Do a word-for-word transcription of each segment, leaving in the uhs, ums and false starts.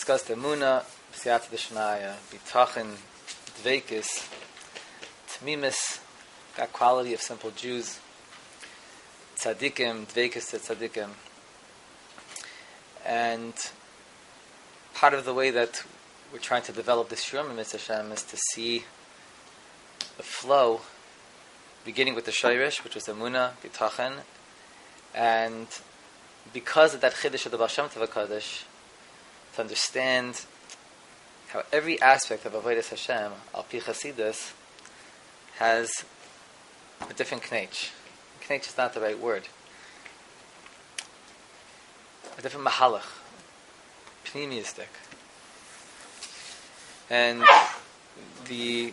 discussed Emunah, Siyata D'Shnaya, Bitachin, Dveikis, Tmimis, that quality of simple Jews, Tzadikim, Dveikis to Tzadikim. And part of the way that we're trying to develop this Shurim Mitzvah Hashem is to see the flow, beginning with the Shayrish, which was Emunah, Bitachin, and because of that Chiddush of the Baal Shem Tov HaKadosh, to understand how every aspect of Avodas Hashem, Al Pi Chasidus, has a different knech. Knech is not the right word. A different mahalach, pneumistic. And the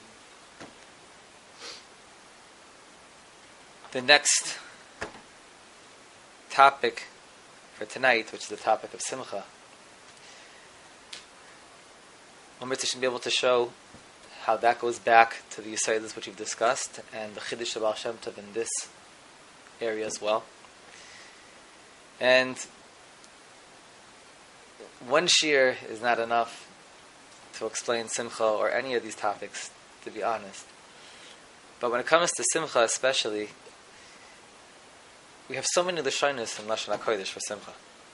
the next topic for tonight, which is the topic of Simcha, we're to be able to show how that goes back to the Yisaydas which we've discussed, and the Chiddush of Baal Shem Tov in this area as well. And one shir is not enough to explain Simcha or any of these topics, to be honest. But when it comes to Simcha especially, we have so many Lashonos in Lashon HaKodesh for Simcha.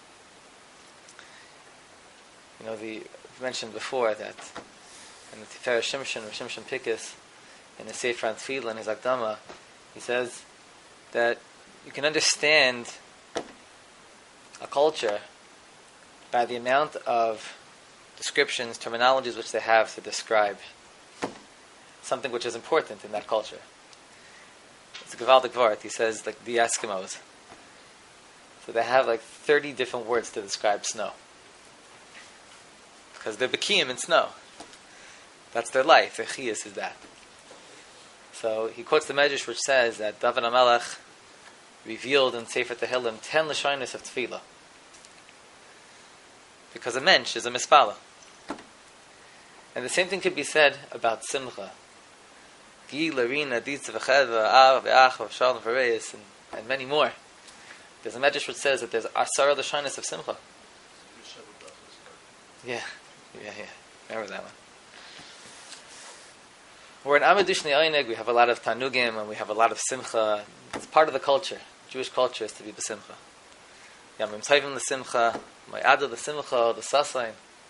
You know, the I've mentioned before that in the Tiferet Shimshon, or Shimshon Pikis, in the Sefer on Tefillah, in his Akdama, he says that you can understand a culture by the amount of descriptions, terminologies which they have to describe something which is important in that culture. It's a Gevaldik Vart. He says, like the Eskimos. So they have like thirty different words to describe snow. Because they're Bekiyim in snow. That's their life. Their chiyas is that. So he quotes the Medrash which says that David HaMelech revealed in Sefer Tehillim ten Lashonos of Tefillah. Because a mensch is a mispala. And the same thing could be said about Simcha. Gi, Larina, Ditz, V'chedva, Av, V'ach, V'shalom, V'reis, and, and many more. There's a Medrash which says that there's Asara Lashonos of Simcha. Yeah, yeah, yeah. Remember that one. We're in Amadushni Einig, we have a lot of Tanugim, and we have a lot of Simcha. It's part of the culture. Jewish culture is to be B'Simcha. Yamim Tovim l'Simcha, Mayada l'Simcha, the Sasain.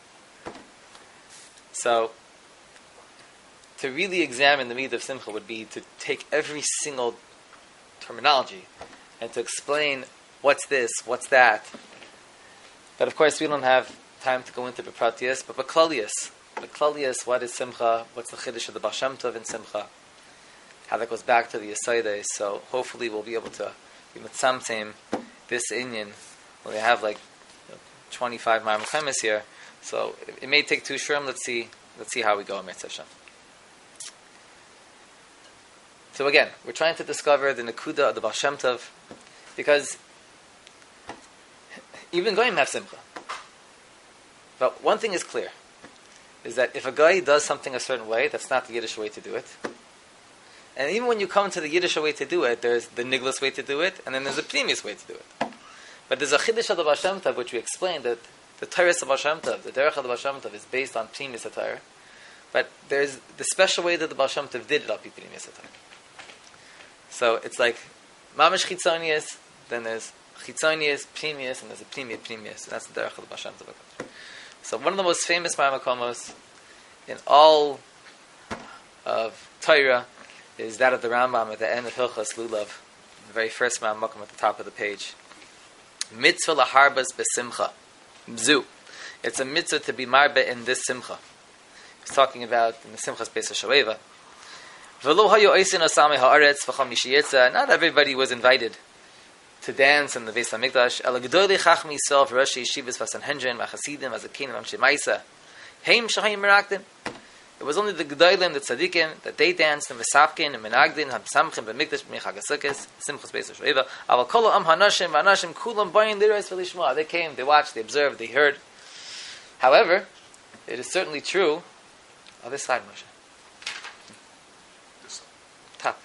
So, to really examine the meaning of Simcha would be to take every single terminology and to explain what's this, what's that. But of course we don't have time to go into Bepratius, but Beklalius. Beklalius, what is Simcha? What's the Chiddush of the Baal Shem Tov in Simcha? How that goes back to the Yisaydes. So hopefully we'll be able to be mitzamtzim this inyan. Well, they have like you know, twenty-five Ma'amar Chemes here, so it, it may take two shurim. Let's see. Let's see how we go in Mitzvah Hashem. So again, we're trying to discover the Nekuda of the Baal Shem Tov, because even Goyim have Simcha. But one thing is clear, is that if a guy does something a certain way, that's not the Yiddish way to do it. And even when you come to the Yiddish way to do it, there's the Niglas way to do it, and then there's a previous way to do it. But there's a Chiddush of the Baal Shem Tov, which we explained, that the Torah of the Baal Shem Tov, the Derech of the Baal Shem Tov, is based on Pnimis HaTorah. But there's the special way that the Baal Shem Tov did it, al pi Pnimis HaTorah. So it's like Mamish Chitzonius, then there's Chitzonius, Pnimis, and there's a Pnimiyat Pnimis. And that's the Derech of the Baal Shem Tov. So one of the most famous Ma'amakomos in all of Torah is that of the Rambam at the end of Hilchas Lulav, the very first Ma'amakom at the top of the page. Mitzvah laharbas besimcha. Bzu. It's a mitzvah to be marbe in this simcha. He's talking about in the Simchas Beis HaShoeva. V'lo hayo oisin osame ha'aretz v'cham mishiyetza. Not everybody was invited to dance in the Beis HaMikdash. Ela gedolei chachmi yisrael v'roshei yeshivas v'sanhedrin v'chasidim v'zakenim v'amshei ma'isa. Heim shahayim merakdim. It was only the Gedolim, the Tzadikim, that they danced in Vesapkin, and Menagdin, Hamsamchim, B'mikdash, B'mechag HaSukkos, Simchas Beis HaShoeva. Aval kol ha'am ha'nashim, v'anashim, kulam bayin liros v'lishma. They came, they watched, they observed, they heard. However, it is certainly true. Oh, this side, Moshe. This side. Top.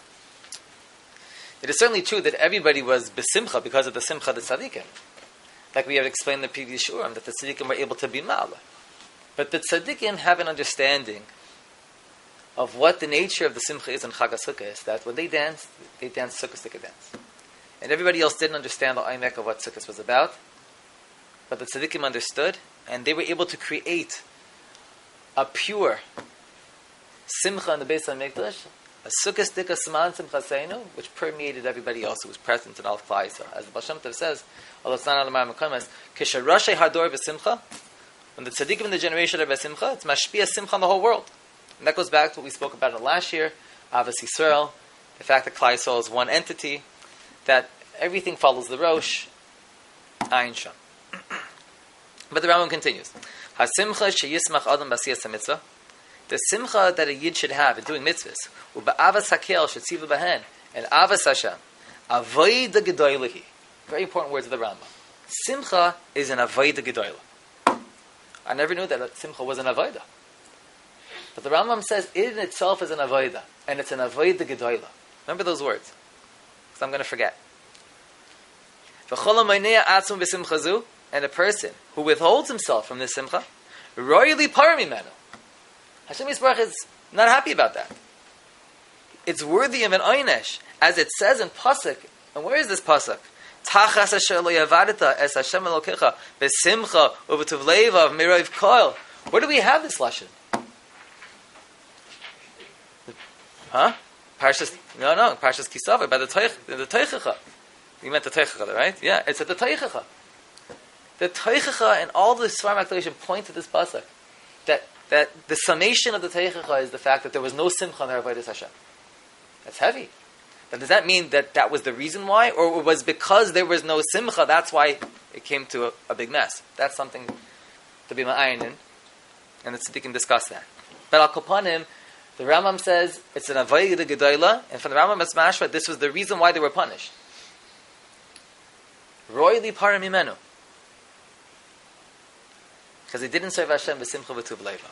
It is certainly true that everybody was besimcha because of the simcha the tzaddikim. like we have explained in the previous shurim, that the tzaddikim were able to be ma'ala. But the tzaddikim have an understanding of what the nature of the simcha is in Chag HaSukkah is, that when they dance, they dance Sukkah Sukkah dance. And everybody else didn't understand the aymek of what Sukkot was about, but the tzaddikim understood, and they were able to create a pure simcha in the Beis HaMikdash, a Sukkah Stika Siman Simcha Seinu, which permeated everybody else who was present in all of Klal Yisrael. As the Baal Shem Tov says, although it's not on the Mar Mekamas, Kisharashay Hador V'Simcha, when the tzaddikim in the generation are V'Simcha, it's mashpia simcha on the whole world. And that goes back to what we spoke about in the last year, Avos Yisrael, the fact that Klal Yisrael is one entity, that everything follows the Rosh, Ayin Sham. But the Rambam continues. HaSimcha sheyismach adam b'asiyas mitzvah. The simcha that a yid should have in doing mitzvahs, u'ba'avas hakel shetziva b'hen, and avas Hashem, avoida gedoylehi. Very important words of the Rambam. Simcha is an avoida gedoyla. I never knew that simcha was an avoida. But the Rambam says it in itself is an avoida, and it's an avoida gedoyla. Remember those words, because I'm going to forget. And a person who withholds himself from this simcha, royally paramimenu. Hashem Yisbarach is not happy about that. It's worthy of an oynesh, as it says in pasuk. And where is this pasuk? Tachas asher lo yavadita es Hashem Elokecha besimcha u'b'tuv levav miroiv koil. Where do we have this lashon? Huh? Parshas? No, no. Parshas Kisava by the Teich, the Teichacha. You meant the Teichacha, right? Yeah, it's at the Teichacha. The Teichacha and all the Sfarim HaKadoshim point to this pasuk. That that the summation of the Teichacha is the fact that there was no simcha in the Avodas Hashem. That's heavy. Now, does that mean that that was the reason why, or it was because there was no simcha, that's why it came to a, a big mess? That's something to be ma'ayin in, and the tzaddikim discuss that. But al kopanim, the Rambam says it's an avodah gedola, and from the Rambam it's mashma, this was the reason why they were punished. Royally param imenu. Because they didn't serve Hashem b'simcha v'tuv leiva.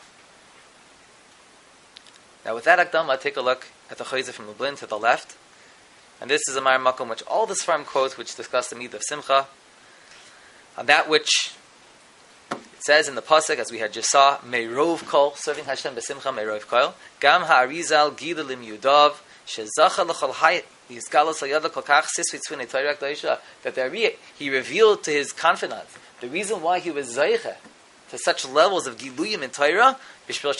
Now with that akdama, take a look at the Chayzer from Lublin to the left. And this is a Mar Makom which all the Sfarim quote, which discuss the midah of simcha. On that which it says in the pasuk, as we had just saw, Meirov kol, serving Hashem b'simcha Meirov kol. Gam ha'arizal gidalim yudav, shezacha l'chol hayit, yizgalos al-yada kol kach sis v'tzvunei Torah k'daisha, that the, he revealed to his confidants the reason why he was zaycha to such levels of giluyim in Torah, because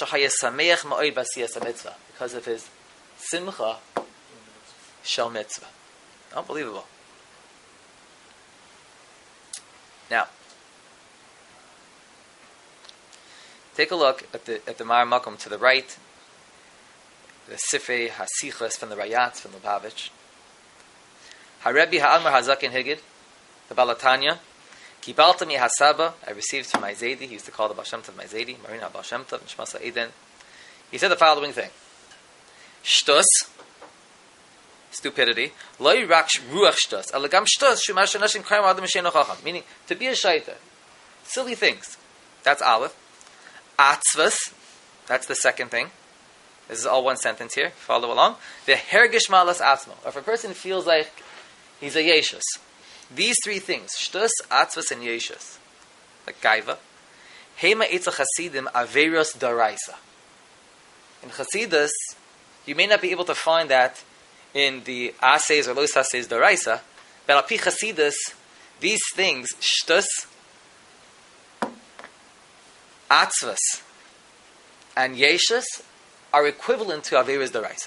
of his simcha shel mitzvah. Unbelievable. Now, take a look at the at the Mar Makom to the right, the Sifrei Hasichos from the Rayatz from Lubavitch. Harebi Ha'almar Hazakin Higid, the Balatanya. Kibalta mi hasaba, I received from my Zaydi. He used to call the Baal Shem Tov my Zaydi, Marina Baal Shem Tov, Nishmasa Eden. He said the following thing: Shtus, stupidity. Loi rak ruach shtus, alagam shtus shumar shenashim krayim adam sheinu chacham. Meaning to be a shaita, silly things. That's aleph. Atzvas, that's the second thing. This is all one sentence here. Follow along. The hergish malas atzmo. If a person feels like he's a yeshus. These three things, shtus, atzvas, and yeshus, like gaiva, hema etzah chasidim averos daraisa. In chasidus, you may not be able to find that in the ases or los ases daraisa, but api chasidus, these things, shtus, atzvas, and yeshus, are equivalent to averos daraisa.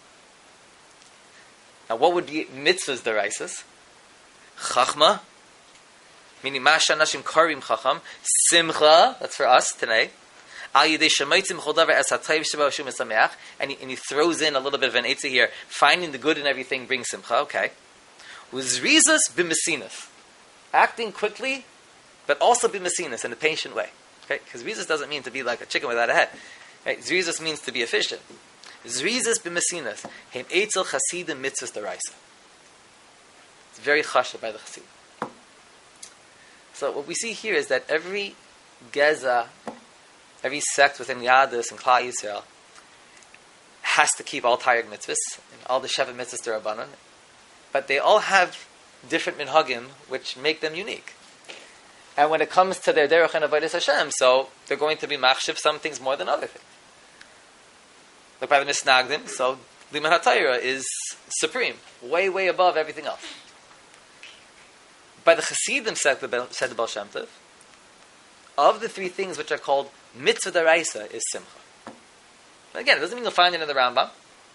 Now, what would be mitzvahs daraisas? Chachma, meaning Masha Nashim Karim Chacham, Simcha, that's for us today. Al Yidei Shemaitzim Chodavar Es HaTayv Sheba Shum Esameach, and he and he throws in a little bit of an eitzah here. Finding the good in everything brings Simcha. Okay, Uzrizas b'Mesinas, acting quickly, but also b'Mesinas in a patient way. Okay, because Zrizas doesn't mean to be like a chicken without a head. Right? Zrizas means to be efficient. Zrizas b'Mesinas, Heim Eitzel Chasidim Mitzvahs Daraisa. It's very chashuv by the Chassidim. So what we see here is that every geza, every sect within Yadus and Klal Yisrael has to keep all Taryag mitzvahs and all the Sheva mitzvahs derabanan, but they all have different minhagim which make them unique. And when it comes to their derech and avodas Hashem, so they're going to be machshiv some things more than other things. Like by the misnagdim, so Limud HaTorah is supreme, way, way above everything else. By the Chassidim, said the, said the Baal Shem Tov, of the three things which are called mitzvah daraisa is simcha. Again, it doesn't mean you'll find it in the Rambam,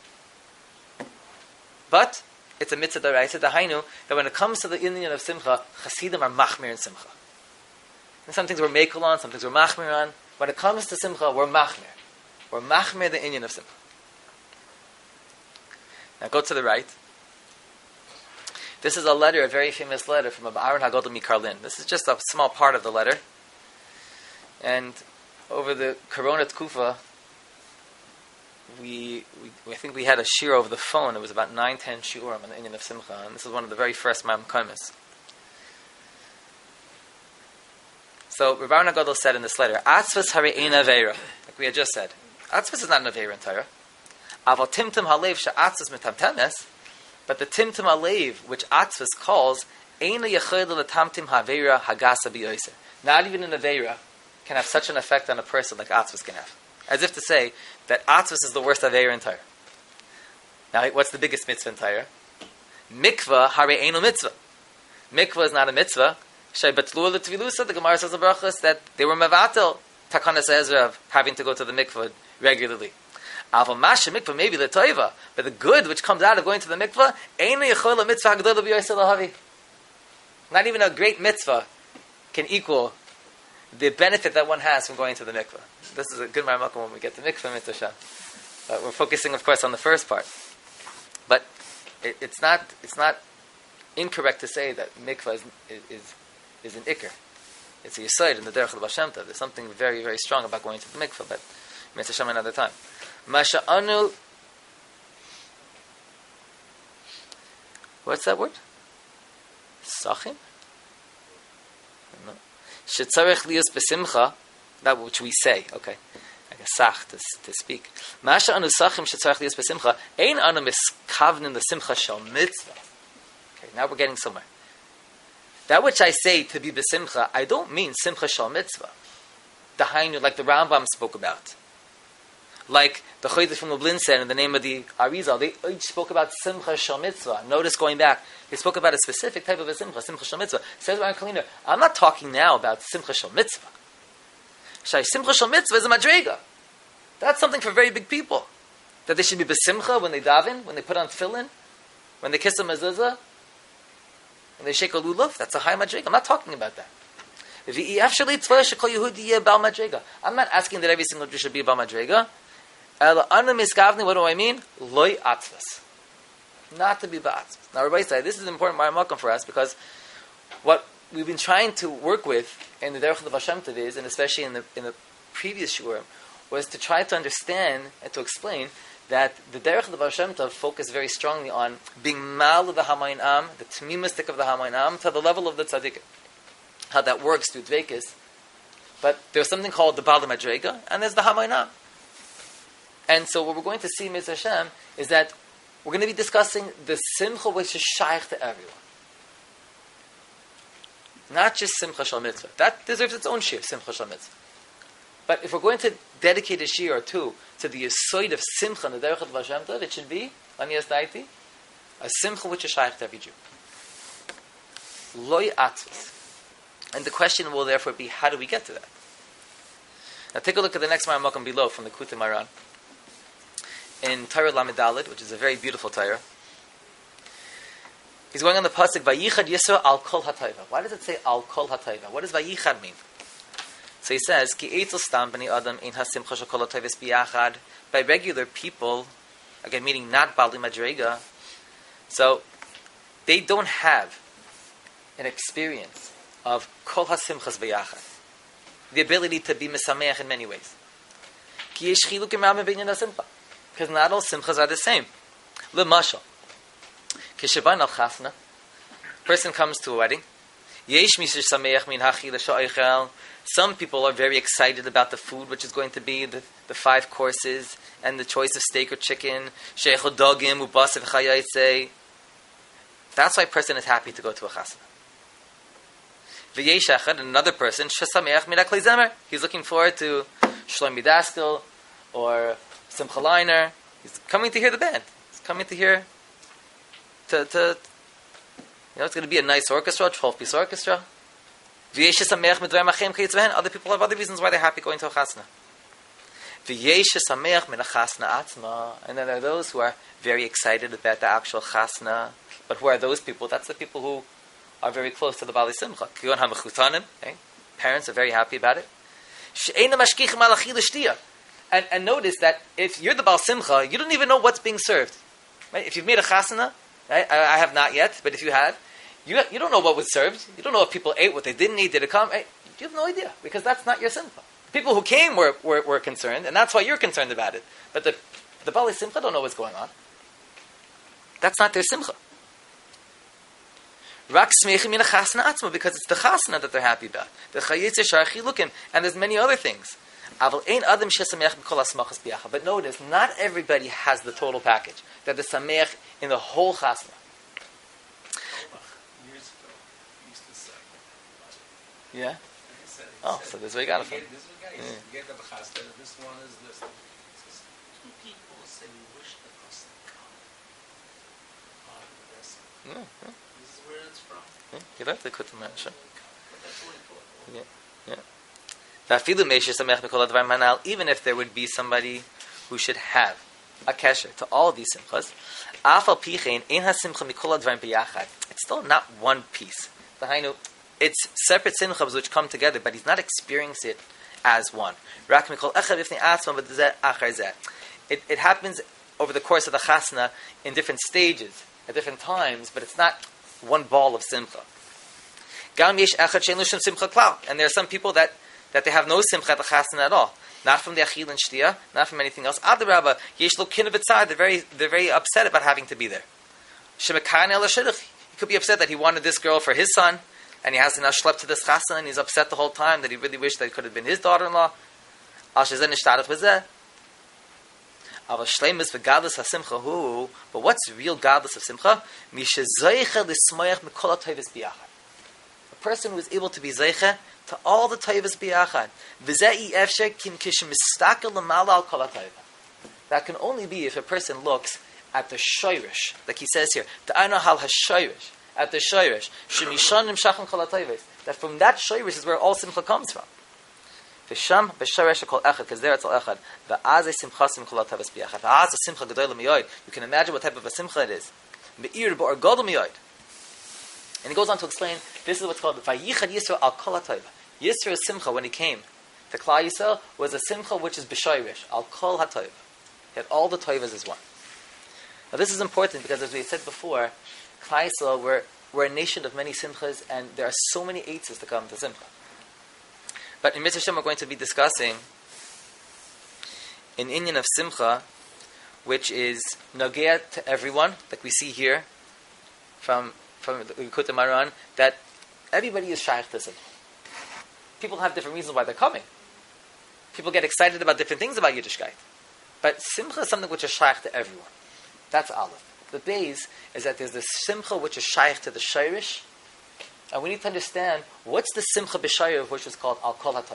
but it's a mitzvah daraisa, dahainu, that when it comes to the Indian of simcha, Chassidim are machmir in simcha. And some things we're mekel on, some things we're machmir on. When it comes to simcha, we're machmir. We're machmir the Indian of simcha. Now go to the right. This is a letter, a very famous letter from Aaron HaGadol Mikarlin. This is just a small part of the letter. And over the Corona Tkufa, we, we I think we had a shir over the phone. It was about nine, ten shiurim on the Indian of Simcha, and this is one of the very first Ma'am Kaimis. So Rav Aaron HaGadol said in this letter, Atzvas hare ein aveira, like we had just said. Atzvas is not an aveira in Torah. Aval timtum halev she'atzvas mitamtemes, but the timtum halev which Atzvas calls ein yechayel letamtim haveira hagasa b'yoser. Not even an aveira can have such an effect on a person like Atzvas can have. As if to say that Atzvas is the worst aveira in Torah. Now, what's the biggest mitzvah in Torah? Mikvah hare eino mitzvah. Mikvah is not a mitzvah. Shei betlu l'tvilusa, the Gemara says in Brachos that they were mevatel takanas Ezra of having to go to the mikvah regularly. Aval masha mikvah maybe the toiva, but the good which comes out of going to the mikvah eino yechol mitzvah hagdola b'yoser lahavi. Not even a great mitzvah can equal the benefit that one has from going to the mikvah. This is a good maramakom when we get to mikvah mitzvah. But we're focusing, of course, on the first part. But it, it's not it's not incorrect to say that mikvah is is, is an ikr. It's a yesod in the derech of the Baal Shem Tov. There's something very, very strong about going to the mikvah, but mitzvah Shem another time. Masha anu. What's that word? Sachim? No. Shetzarech lius besimcha, that which we say, okay, like a sach to, to speak. Masha anu sachim shetzarech lius besimcha, ein anu miskavnin the simcha shal mitzvah. Okay, now we're getting somewhere. That which I say to be besimcha, I don't mean simcha shal mitzvah. Dahainu, like the Rambam spoke about. Like the Chodesh from Lublin said in the name of the Arizal, they each spoke about simcha shal mitzvah. Notice going back, they spoke about a specific type of a simcha, simcha shal mitzvah. Says Aaron Kaliner, I'm not talking now about simcha shal mitzvah. Shai, simcha shal mitzvah is a madrega. That's something for very big people. That they should be besimcha when they daven, when they put on tefillin, when they kiss a mezuzah, when they shake a lulav. That's a high madrega. I'm not talking about that. I'm not asking that every single Jew should be a bal madrega. What do I mean? Loi atzvas. Not to be ba'atzvas. Now, Rabbi said this is an important ma'amakom for us because what we've been trying to work with in the derech of the Baal Shem Tov is, and especially in the in the previous shurim, was to try to understand and to explain that the derech of the Baal Shem Tov focused very strongly on being mal of the Hamayin Am, the tmimistic of the Hamayin Am, to the level of the tzaddik. How that works through dveikis. But there's something called the Bal Madrega, and there's the Hamayin Am. And so what we're going to see, Mitzvah Hashem, is that we're going to be discussing the simcha which is shaykh to everyone. Not just simcha shal mitzvah. That deserves its own shir, simcha shal mitzvah. But if we're going to dedicate a shir or two to the yesod of simcha and the derech of Baal Shem Tov, it should be, Lanias Daiti, a simcha which is shaykh to every Jew. Loi atzvus. And the question will therefore be, how do we get to that? Now take a look at the next Ma'amakom below from the Kutei Moharan. In Torah Lamed Daled, which is a very beautiful Torah. He's going on the pasuk Vayichad Yisro al Kol HaTorah. Why does it say al Kol HaTorah? What does Vayichad mean? So he says, Ki eitzel stam b'nei adam ein hasimcha shel kol hatovos biyachad. By regular people, again meaning not Bali Madrega, so they don't have an experience of kol hasimchas biyachad, the ability to be mesameach in many ways. Ki yesh chiluk im ramim b'inyan hasimcha. Because not all simchas are the same. L'mashal, kishaban al chasna, person comes to a wedding. Yesh misher sameach min hachil sha'oichel. Some people are very excited about the food, which is going to be the, the five courses and the choice of steak or chicken. Sheichel dogim ubasev chayaytzei. That's why a person is happy to go to a chasna. V'yesh echad, and another person, shesameach min haklei zemer. He's looking forward to Shlomi Daskel or Simcha Leiner. He's coming to hear the band. He's coming to hear, to, to you know, it's going to be a nice orchestra, twelve-piece orchestra. V'yesh shesameach midvar machem kayitzvehen. Other people have other reasons why they're happy going to a chasna. V'yesh shesameach min hachasna atzma. And then there are those who are very excited about the actual chasna. But who are those people? That's the people who are very close to the Bali Simcha. Kiyon HaMechutanim, okay? Parents are very happy about it. And, and notice that if you're the Bal Simcha, you don't even know what's being served. Right? If you've made a chasana, right? I, I have not yet, but if you had, you, you don't know what was served. You don't know if people ate, what they didn't eat, did it come? Right? You have no idea, because that's not your Simcha. People who came were, were, were concerned, and that's why you're concerned about it. But the, the Bali Simcha don't know what's going on. That's not their Simcha. Rak smeichim in a chasna atzma, because it's the chasna that they're happy about. The chayitzer sharchi lukim, and there's many other things. Aval ein adam shesameach b'kol asmachas biyacha. But notice, not everybody has the total package. That the sameach in the whole chasna. Years ago, we used to say. Yeah. Oh, so this is where you got it from. This is what you get the chasna. This one is this. Two people say we wish the chasna come on the rest. Yeah, yeah. Where it's from. Yeah, you left the kutum sure. But that's really important. Yeah, yeah. Even if there would be somebody who should have a kesher to all these simchas, it's still not one piece. It's separate simchas which come together, but he's not experiencing it as one. It, it happens over the course of the chasna in different stages, at different times, but it's not one ball of simcha. And there are some people that, that they have no simcha at the chasna at all. Not from the achil and shtia, not from anything else. Adarabba, yesh lo kineh b'tzad. They're very, they're very upset about having to be there. Shemekane el shidduch. He could be upset that he wanted this girl for his son, and he has to now schlep to this chasna, and he's upset the whole time that he really wished that it could have been his daughter-in-law. Al shezen nishtarach b'zeh. But what's real godless of simcha? A person who is able to be zeicha to all the tayvas biyachad. That can only be if a person looks at the shoyrish, like he says here, at the shoyrish, that from that shoyrish is where all simcha comes from. V'sham b'sharesh kol echad, because there it's all echad. V'azay simchasim kol atavas b'yachad. V'azay simcha gedolah miyoid. You can imagine what type of a simcha it is. Me'ir b'or gadol miyoid. And he goes on to explain, this is what's called Vayichad Yisrael al kol atayva. Yisrael's simcha, when he came to Klal Yisrael, was a simcha which is b'shayrish, al kol hatayva. He had all the tayvas as one. Now this is important because, as we said before, Klal Yisrael, we're, we're a nation of many simchas, and there are so many eitzes to come to simcha. But in Mitzvah Shem, we're going to be discussing an inyan of simcha, which is nagea to everyone, like we see here from from the Likutei Moharan, that everybody is shaykh to simcha. People have different reasons why they're coming. People get excited about different things about Yiddishkeit. But simcha is something which is shaykh to everyone. That's Aleph. The base is that there's the simcha which is shaykh to the shayrish, and we need to understand what's the simcha b'shayrish, which is called al kol hatayva.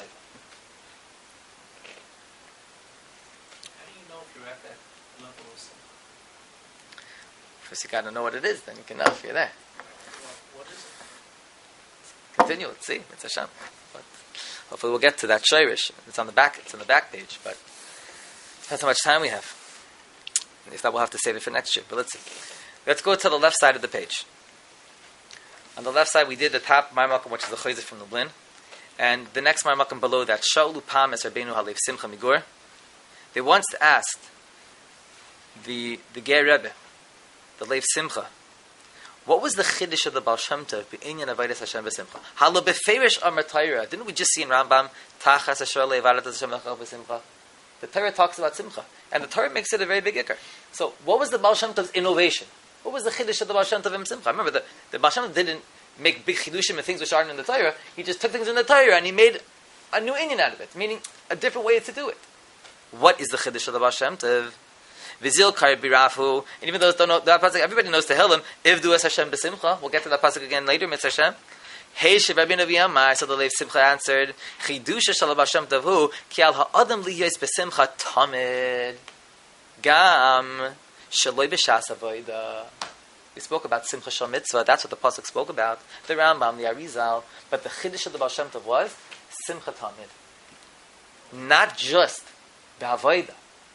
How do you know if you're at that level of simcha? First you got to know what it is, then you can know if you're there. What is it? Continue, let's see. It's Hashem. But hopefully we'll get to that shayrish. It's on the back. It's on the back page, but that's how much time we have. If that, we'll have to save it for next year. But let's see. Let's go to the left side of the page. On the left side, we did the top Marmakum, which is the Chayzer from the Blin, and the next Marmakum below that, Shaulu Pames Rabbeinu Halev Simcha Migur. They once asked the the Ger Rebbe, the Lev Simcha, what was the chiddush of the Baal Shem Tov b'inyan avodas Hashem b'simcha? Halo beferish amar Torah. Didn't we just see in Rambam Tachas Asher le'avadat Hashem b'simcha? The Torah talks about simcha, and the Torah makes it a very big ikar. So, what was the Baal Shem Tov's innovation? What was the chiddush of the Baal Shem Tov in simcha? Remember, the, the Baal Shem Tov didn't make big chiddushim and things which aren't in the Torah. He just took things in the Torah and he made a new inyan out of it, meaning a different way to do it. What is the chiddush of the Baal Shem Tov? Vizil kar birafu, and even those don't know that pasuk, everybody knows Tehillim. Ivdu es Hashem b'simcha. We'll get to that pasuk again later, Mitzvah Hashem. Hey, Rabbi Navi Amar, so the Lev Simcha answered, Chidusha shel Baal Shem Tov hu, ki al ha'adam liyos besimcha tamid, gam shaloi b'shas avoda. We spoke about Simcha Shal Mitzvah, that's what the Pasuk spoke about, the Rambam, the Arizal, but the Chiddush of the Baal Shem Tov was Simcha Tamid. Not just B'avoida.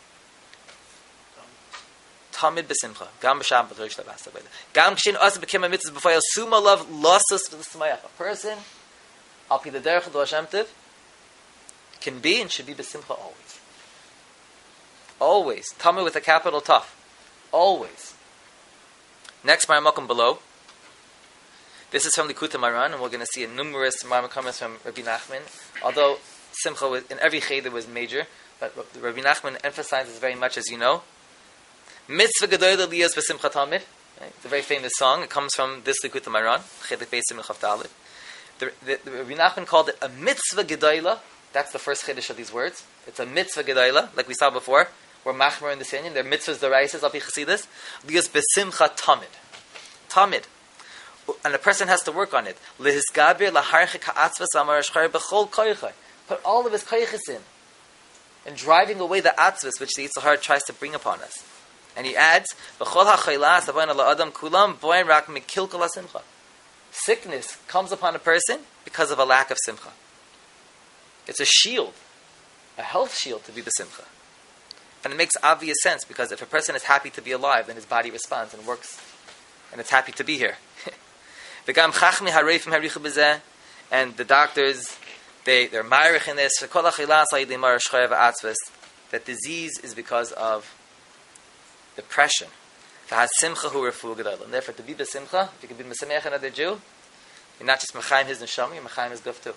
Tamid b'simcha. Gam b'sham b'torish labas avoida. Gam kshin asa b'kem ha-mitzvah b'fayel suma love losus v'lismayach. A person, al pi the derech of the Baal Shem Tov, can be and should be b'simcha always. Always. Tamid with a capital Taf. Always. Next Maramakum below. This is from the Likutei Moharan, and we're going to see a numerous Maramakum from Rabbi Nachman. Although Simcha was, in every cheder was major, but Rabbi Nachman emphasizes very much, as you know. Mitzvah Gedolah Liyos B'Simcha Tamid. It's a very famous song. It comes from this Likutei Moharan, Chelik Beis Simcha Chav Daled. The, the, the Rabbi Nachman called it a Mitzvah Gedolah. That's the first chiddush of these words. It's a Mitzvah Gedolah, like we saw before. We're machmer in the Sinyan. They're mitzvahs deraises, al pi chasidus. Liyos B'Simcha Tamid. Tamid. And a person has to work on it. Lehisgabir laharchik ha'atzvas v'amar b'chol koychai. Put all of his koyches in. And driving away the atzvas which the Yetzer Hara tries to bring upon us. And he adds, B'chol ha'chaylas avayin ala adam kulam boin rak mikil kol simcha. Sickness comes upon a person because of a lack of simcha. It's a shield. A health shield to be the simcha. And it makes obvious sense because if a person is happy to be alive, then his body responds and works. And it's happy to be here. And the doctors, they, they're ma'arich in this. That disease is because of depression. And therefore, to be b'simcha, if you can be m'sameach another Jew, you're not just m'chaim his neshama, you're m'chaim his guf too.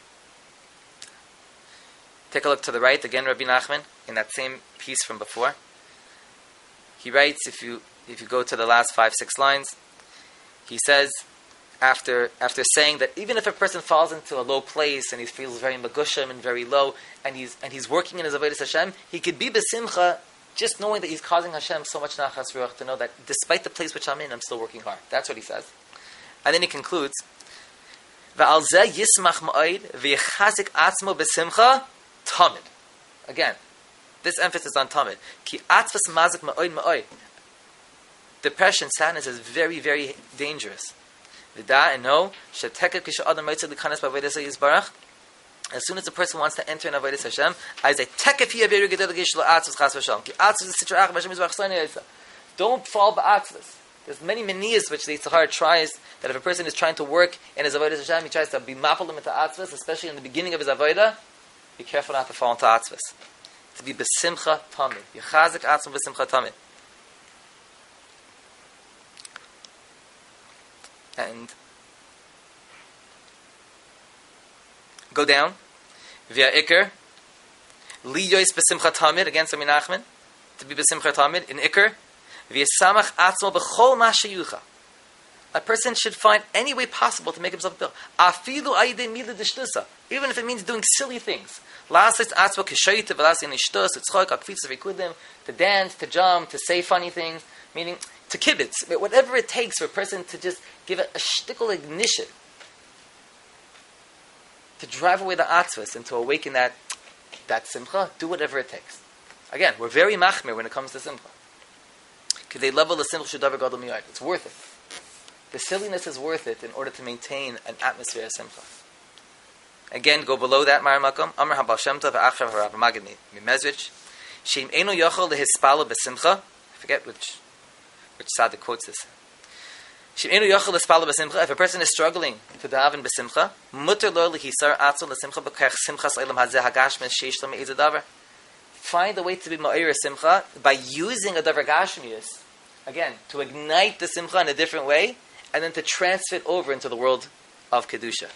Take a look to the right, again Rabbi Nachman, in that same piece from before. He writes, if you if you go to the last five, six lines, he says, after after saying that even if a person falls into a low place and he feels very magushim and very low, and he's and he's working in his avodas Hashem, he could be b'simcha just knowing that he's causing Hashem so much nachas ruach to know that despite the place which I'm in, I'm still working hard. That's what he says. And then he concludes, V'al zeh yismach ma'od v'yechazik atzmo b'simcha tamid. Again, this emphasis on tamid. Ki atzvas mazik ma'od ma'od. Depression, sadness is very, very dangerous. V'da and know, shetekek kisha adam meitzah l'kanes b'avodas Yisbarach. As soon as a person wants to enter in avodas Hashem, I say tekef hi averu gedel gish la'atzvas chas v'shalom. Ki atzvas is sitra ach b'Hashem Yisbarach slani yitza. Don't fall ba'atzvas. There's many manias which the Yetzer Hara tries, that if a person is trying to work in his avodas Hashem, he tries to be mapel him into atzvas, especially in the beginning of his avodah. Be careful not to fall into atzvas. To be b'simcha tamid. Yechazik atzmo b'simcha tamid. And go down. Via Iker. Liyois b'simcha tamid, against Rabbi Nachman. To be b'simcha tamid. In Iker. Via samach atzmo b'chol ma sheyucha. A person should find any way possible to make himself feel. Afilu ayidei mila d'shtusa. Even if it means doing silly things. La'asis atzmo k'shoyte v'la'asin ishtus, etzchok, akfitz v'ikudim, to dance, to jump, to say funny things, meaning to kibitz, whatever it takes for a person to just give it a shtickle ignition, to drive away the atzvas and to awaken that that simcha, do whatever it takes. Again, we're very machmir when it comes to simcha. K'dei level the simcha shudavar gadol miyad. It's worth it. The silliness is worth it in order to maintain an atmosphere of simcha. Again, go below that, Mar Makom. Amar HaBaal Shem Tov v'achrav HaRav Magid Mimezrich. Sheim eno yochel lehispala b'simcha. I forget which which tzaddik quotes this. Sheim eno yochel lehispala b'simcha. If a person is struggling to daven b'simcha, muter lo lehisar atzol lesimcha b'kach simchas eilam hazeh hagashmes sheish lo me'iz davar. Find a way to be ma'ir simcha by using a davar gashmius. Again, to ignite the simcha in a different way, and then to transfer it over into the world of kedusha.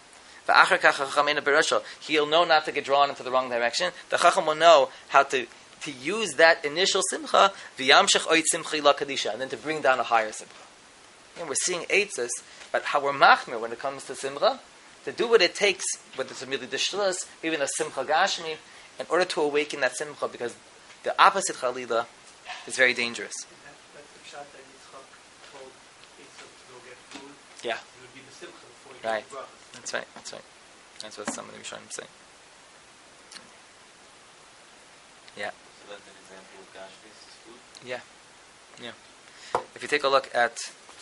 He'll know not to get drawn into the wrong direction. The Chacham will know how to, to use that initial simcha, and then to bring down a higher simcha. And we're seeing eitzes, but how we're machmir when it comes to simcha, to do what it takes, whether it's a mili d'shtus, even a simcha gashmi, in order to awaken that simcha, because the opposite chalila is very dangerous. That's the shot that Yitzchak told Yitzchak to go get food. Yeah. He would be the simcha before you Right. get the brachas. That's right. That's right. That's what some of the Rishonim say. Yeah. So that's an example of gashmis food. Yeah. Yeah. If you take a look at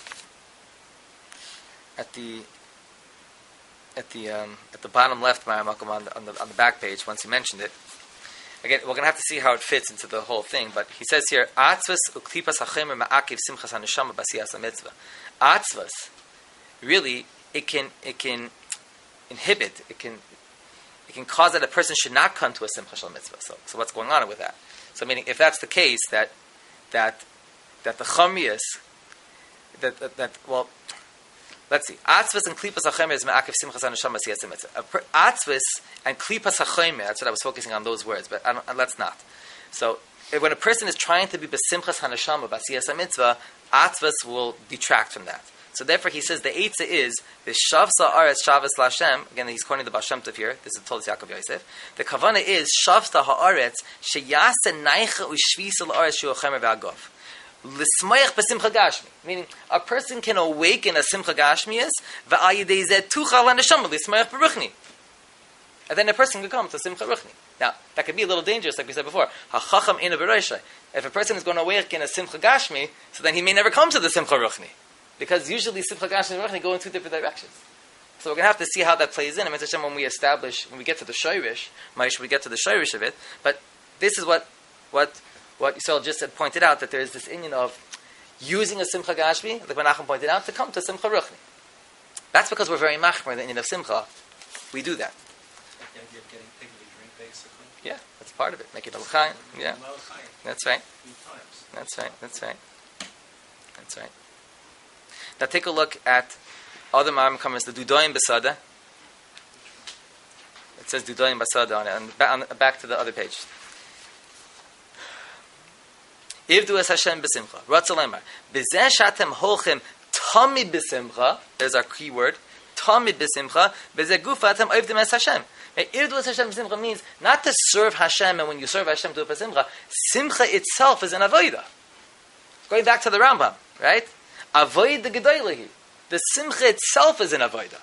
at the at the um, at the bottom left, Maramakam on the, on the on the back page, once he mentioned it. Again, we're going to have to see how it fits into the whole thing. But he says here, "Atzvas uklipas hachemer ma'akiv simchas haneshama b'siyas mitzvah." Atzvas, really, it can it can inhibit, it can it can cause that a person should not come to a simcha shel mitzvah. So, so what's going on with that? So, meaning, if that's the case, that that that the chamius, that, that that well. Let's see. Atzvus and klipas hachemer is me'akiv simchas haneshama b'siyas mitzvah. Atzvus and klipas hachemer. That's what I was focusing on, those words, but I don't, let's not. So, if, when a person is trying to be b'simchas haneshama b'siyas mitzvah, atzvus will detract from that. So, therefore, he says the eitzah is the shavsa haaretz shavas l'Hashem. Again, he's quoting the Baal Shem Tov here. This is Tolos Yaakov Yosef. The kavana is shavsa haaretz sheyase neicha u'shvisa l'Haaretz shu hachemer v'agov. L'smayach b'simcha gashmi, meaning a person can awaken a simcha gashmius v'ayidei zeh tuchal haneshama l'smayach b'ruchni, and then a person can come to simcha ruchni. Now that could be a little dangerous, like we said before. Hachacham ina b'roishay. If a person is going to awaken a simcha gashmi, so then he may never come to the simcha ruchni, because usually simcha gashmi and ruchni go in two different directions. So we're going to have to see how that plays in. I mean, when we establish, when we get to the shayrish, Maish, we get to the shayrish of it. But this is what what. What Yisrael just had pointed out, that there is this inyan of using a simcha gashmi, like Menachem pointed out, to come to simcha ruchni. That's because we're very machmer, the inyan of simcha. We do that. The idea of getting taking a drink, basically. Yeah, that's part of it. Make it al-chayim. Yeah, Malachayim. that's right. Three times. That's right. That's right. That's right. Now take a look at other maram comments. The Dudoyim Basada. It says Dudoyim Basada on it, and back, on the, back to the other page. Ivdu es Hashem b'simcha. Ratzel lemar. B'zeh shatem holchem tamid b'simcha. There's our key word. Tamid b'simcha. B'zeh gufa atem oivdim es Hashem. Ivdu es Hashem b'simcha means not to serve Hashem, and when you serve Hashem, do it b'simcha. Simcha itself is an avodah. Going back to the Rambam, right? Avodah gedoylehi. The simcha itself is an avodah.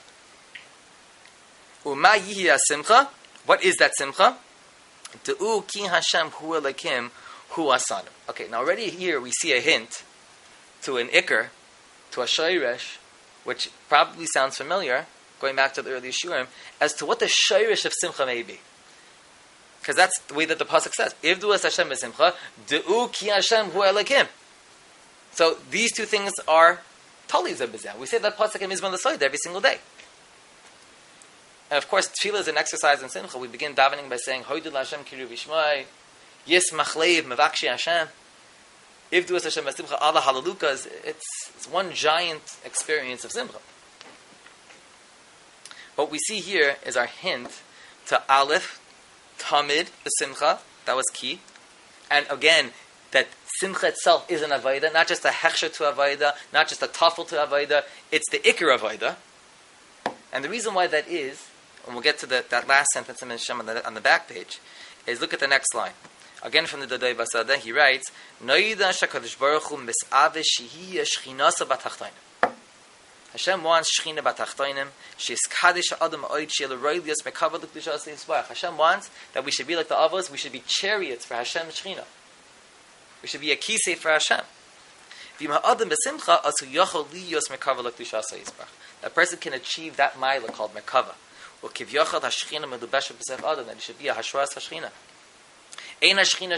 Uma yihi simcha. What is that simcha? De'u ki Hashem hu elakim hu asanim. Okay, now already here we see a hint to an ikr, to a shayresh, which probably sounds familiar, going back to the early shurim, as to what the shayresh of simcha may be. Because that's the way that the pasuk says. Ivdu es Hashem b'simcha, de'u ki Hashem hu elakim. So these two things are totally zebizah. We say that pasuk in Mizmor L'Sayed every single day. And of course, tefillah is an exercise in simcha. We begin davening by saying, Hoydul Hashem kiru v'shmai, Yes, machleiv mevakshi Hashem. Ivdu es Hashem b'simcha ala halalukas. It's it's one giant experience of simcha. What we see here is our hint to Aleph, Tamid, the simcha. That was key. And again, that simcha itself is an avodah, not just a hechsher to avodah, not just a tafel to avodah. It's the ikar avodah. And the reason why that is, and we'll get to the, that last sentence in Hashem on the, on the back page, is look at the next line. Again from the Dodai Basada, he writes, Noida shakadosh baruch hu mis'ave shehiya shchinasa b'tachtainim. Hashem wants shchina b'tachtainim, she's kaddish adam oid she'el roilius mekavad l'kedusha yisbarach. Hashem wants that we should be like the avos, we should be chariots for Hashem's shchina. We should be a kisei for Hashem. V'im ha'adam b'simcha asu yochol liyos mekavad l'kedusha yisbarach. A person can achieve that mila called mekava. U'kiv yochol hashchina melubesha b'sef adam, that he should be a hashras hashchina. And that's the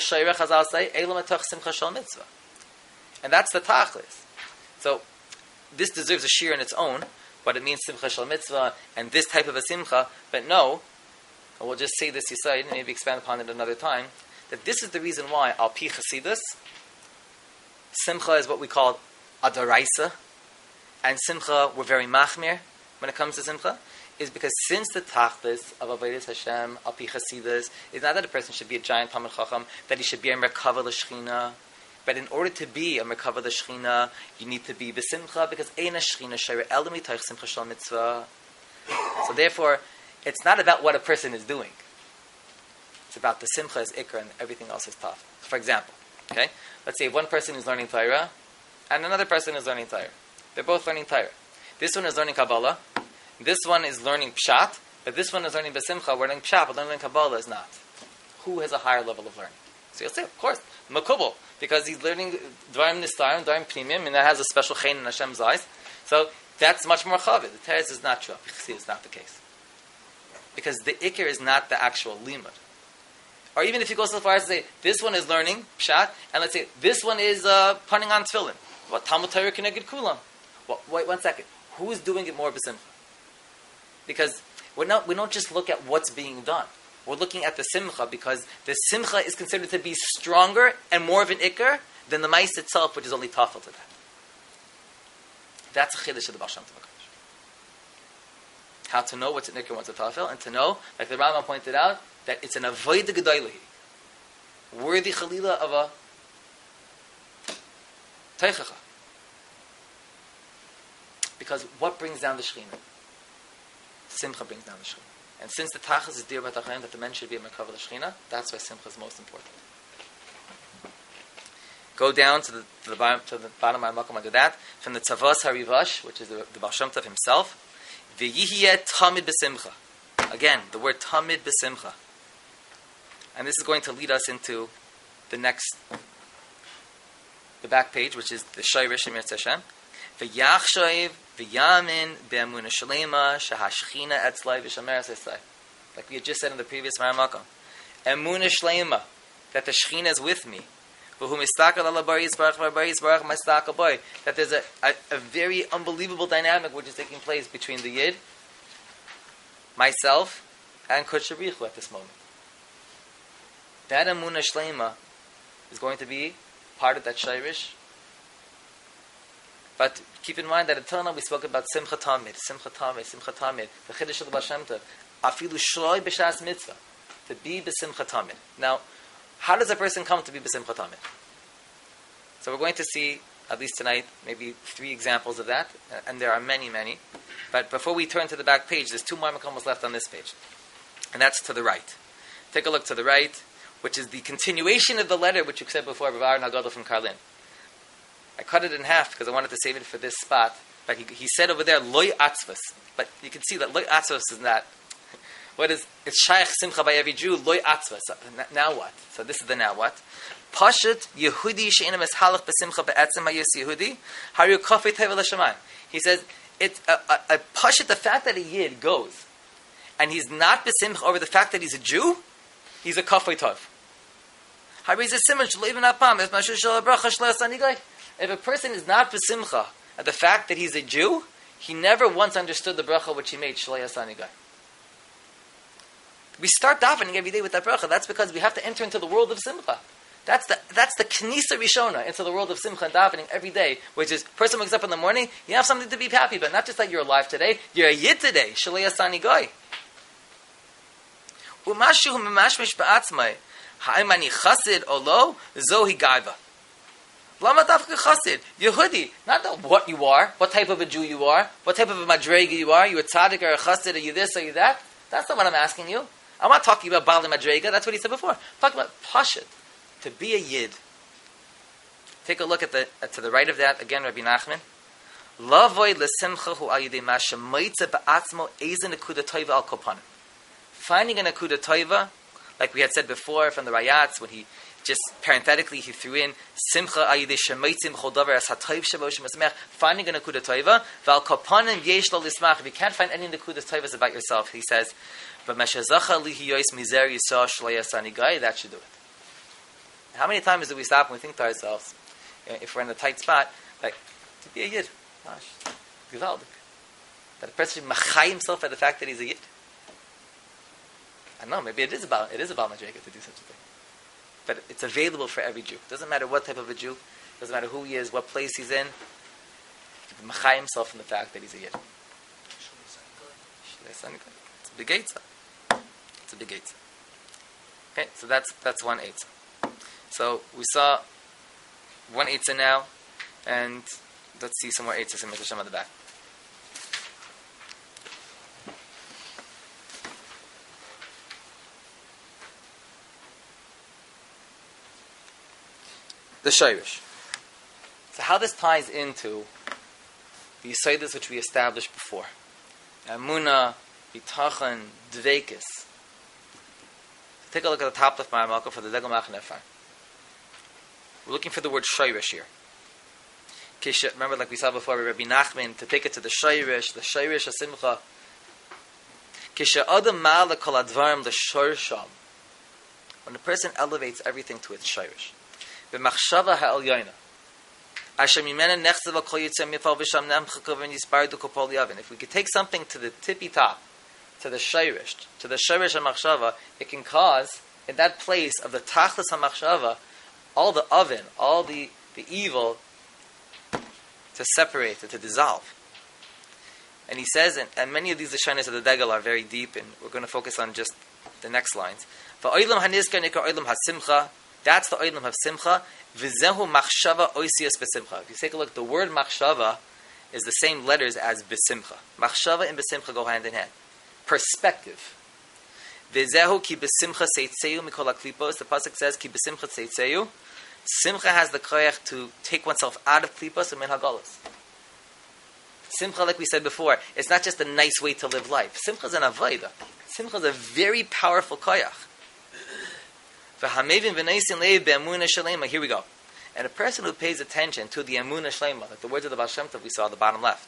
tachlis. So this deserves a shir in its own, but it means simcha shel mitzvah and this type of a simcha. But no, and we'll just say this aside, maybe expand upon it another time, that this is the reason why al pi chasidus, simcha is what we call adaraisa, and simcha we're very machmir when it comes to simcha. Is because since the tachlis of avodas Hashem, al pi chasidus, is not that a person should be a giant talmid chacham, that he should be a merkava l'shchina, but in order to be a merkava l'shchina, you need to be b'simcha, because ein shchina shayre elam mitoich simcha shel mitzvah. So therefore, it's not about what a person is doing. It's about the simcha is ikra and everything else is tough. For example, okay, let's say one person is learning Torah and another person is learning Torah. They're both learning Torah. This one is learning Kabbalah. This one is learning Pshat. But this one is learning Besimcha. We're learning Pshat, but learning Kabbalah is not. Who has a higher level of learning? So you'll say, of course, Makubal, because he's learning Dvarim Nistarim, Dvarim Pnimim, and that has a special chen in Hashem's eyes. So that's much more chavit. The Teretz is not true. It's not the case. Because the Iker is not the actual limud. Or even if you go so far as to say, this one is learning Pshat, and let's say, this one is uh, punning on Tefillin. What? Talmud Torah Keneged Kulam. Well, wait one second. Who's doing it more b'simcha? Because we're not, we don't just look at what's being done. We're looking at the simcha because the simcha is considered to be stronger and more of an ikr than the mais itself, which is only tafel to that. That's a chiddush of the Baal Shem Tov HaKadosh. How to know what's an ikr and what's a tafel, and to know, like the Rambam pointed out, that it's an avodah gedailahi, worthy chalila of a teichacha. Because what brings down the Shekhinah? Simcha brings down the Shekhinah. And since the tachas is dear b'tachayim, that the men should be a mekav the Shekhinah, that's why Simcha is most important. Go down to the, to the bottom to the bottom of my makom under that, from the Tzavos HaRivash, which is the, the Baal Shem Tov himself, v'yihiyeh tamid b'simcha. Again, the word tamid b'simcha. And this is going to lead us into the next, the back page, which is the Shayrish Emir Tzashem. V'yachshav v'yamin be'amunah shalema shahashchina etzlai v'shamer etzlai. Like we had just said in the previous Maramakom. Emunah shalema, that the Shechina is with me. V'hu mistakal ala bari yisbarach v'bari yisbarach mistakal boy. That there's a, a, a very unbelievable dynamic which is taking place between the Yid, myself, and Kodesh Barichu at this moment. That Emunah Shlema is going to be part of that Shayrish. But keep in mind that until now we spoke about Simcha Tamid, Simcha Tamid, Simcha Tamid, the Chiddush of the Baal Shem Tov, Afilu Shloi B'Shas Mitzvah, to be B'Simcha Tamid. Now, how does a person come to be B'Simcha Tamid? So we're going to see, at least tonight, maybe three examples of that, and there are many, many. But before we turn to the back page, there's two more makomos left on this page. And that's to the right. Take a look to the right, which is the continuation of the letter which you said before, Rav Aaron HaGadol from Karlin. I cut it in half because I wanted to save it for this spot. But he, he said over there, Loi Atzvas. But you can see that Loi Atzvas is not. What is, it's Shaykh Simcha by every Jew, Loi Atzvas. Now what? So this is the now what. Pashat Yehudi she'ena meshalach b'simcha be'etzem ha'yis Yehudi, haru kafei tevel l'shamayim. He says, it's a, a, a Pashat, the fact that a Yid goes, and he's not b'simcha over the fact that he's a Jew, he's a kafei tov. Haru is a simon sh'leivin apam, es mashu sh'al bracha sh'la sanigay. If a person is not b'simcha at the fact that he's a Jew, he never once understood the bracha which he made, Shlaya Sanigai. We start davening every day with that bracha. That's because we have to enter into the world of simcha. That's the that's the Knisa Rishona into the world of simcha and davening every day, which is, person wakes up in the morning, you have something to be happy about. Not just that you're alive today, you're a Yid today, Shlaya Sanigai. Umashu mimashmish ba'atzmai, ha'imani chasid olo, zohi gaiva. Lama dafka chassid, Yehudi, not what you are, what type of a Jew you are, what type of a madrega you are, you a tzaddik or a chassid, are you this, are you that? That's not what I'm asking you. I'm not talking about Bali madrega, that's what he said before. I'm talking about Pashit, to be a Yid. Take a look at the uh, to the right of that, again, Rabbi Nachman. Lavoy lesimcha hu ayidei ma shemaitze ba'atzmo ezen nekuda toiva al kopanim. Finding a nekuda toiva, like we had said before from the Rayats, when he just parenthetically he threw in simcha ayidei shemaitzim chol davar as hatoiv shebo shemasmech, finding a nekuda toiva val kopanim yesh lo lismach. If you can't find any nekuda toivas about yourself, he says, but meshazacha lihiyois mizer yisah shleya sanigai, that should do it. How many times do we stop and we think to ourselves, if we're in a tight spot, like, to be a Yid, gosh, gewaldig. That a person should machai himself at the fact that he's a Yid. I don't know, maybe it is about, it is about Madrega to do such a thing. But it's available for every Jew. It doesn't matter what type of a Jew, it doesn't matter who he is, what place he's in, he can machai himself in the fact that he's a Yid. It's a big eitzah. It's a big eitzah. Okay, so that's that's one eitzah. So we saw one eitzah now, and let's see some more eitzahs in Mitzvah on the back. The Shayrish. So how this ties into the Yisaitis which we established before. Emunah, Bitachon, Dveikis. Take a look at the top of my Malka for the Degel Machaneh Efraim. We're looking for the word Shayrish here. Remember, like we saw before, Rabbi Nachman, to take it to the Shayrish, the Shayrish HaSimcha. When a person elevates everything to its Shayrish. B'machshava ha'elyoina. If we could take something to the tippy top, to the shayrish, to the shayrish HaMachshava, it can cause, in that place of the tachlis HaMachshava, all the oven, all the, the evil, to separate, to dissolve. And he says, and, and many of these Lashonos of the Degel are very deep, and we're going to focus on just the next lines. That's the oilam of simcha. V'zehu machshava oisius besimcha. If you take a look, the word machshava is the same letters as besimcha. Machshava and besimcha go hand in hand. Perspective. V'zehu ki besimcha seitzeu mikol haklipos. The pasuk says ki besimcha seitzeu. Simcha has the koyach to take oneself out of klipos and min hagalos. Simcha, like we said before, it's not just a nice way to live life. Simcha is an avodah. Simcha is a very powerful koyach. Here we go. And a person who pays attention to the Emunah Shlema, like the words of the Baal Shem Tov we saw at the bottom left.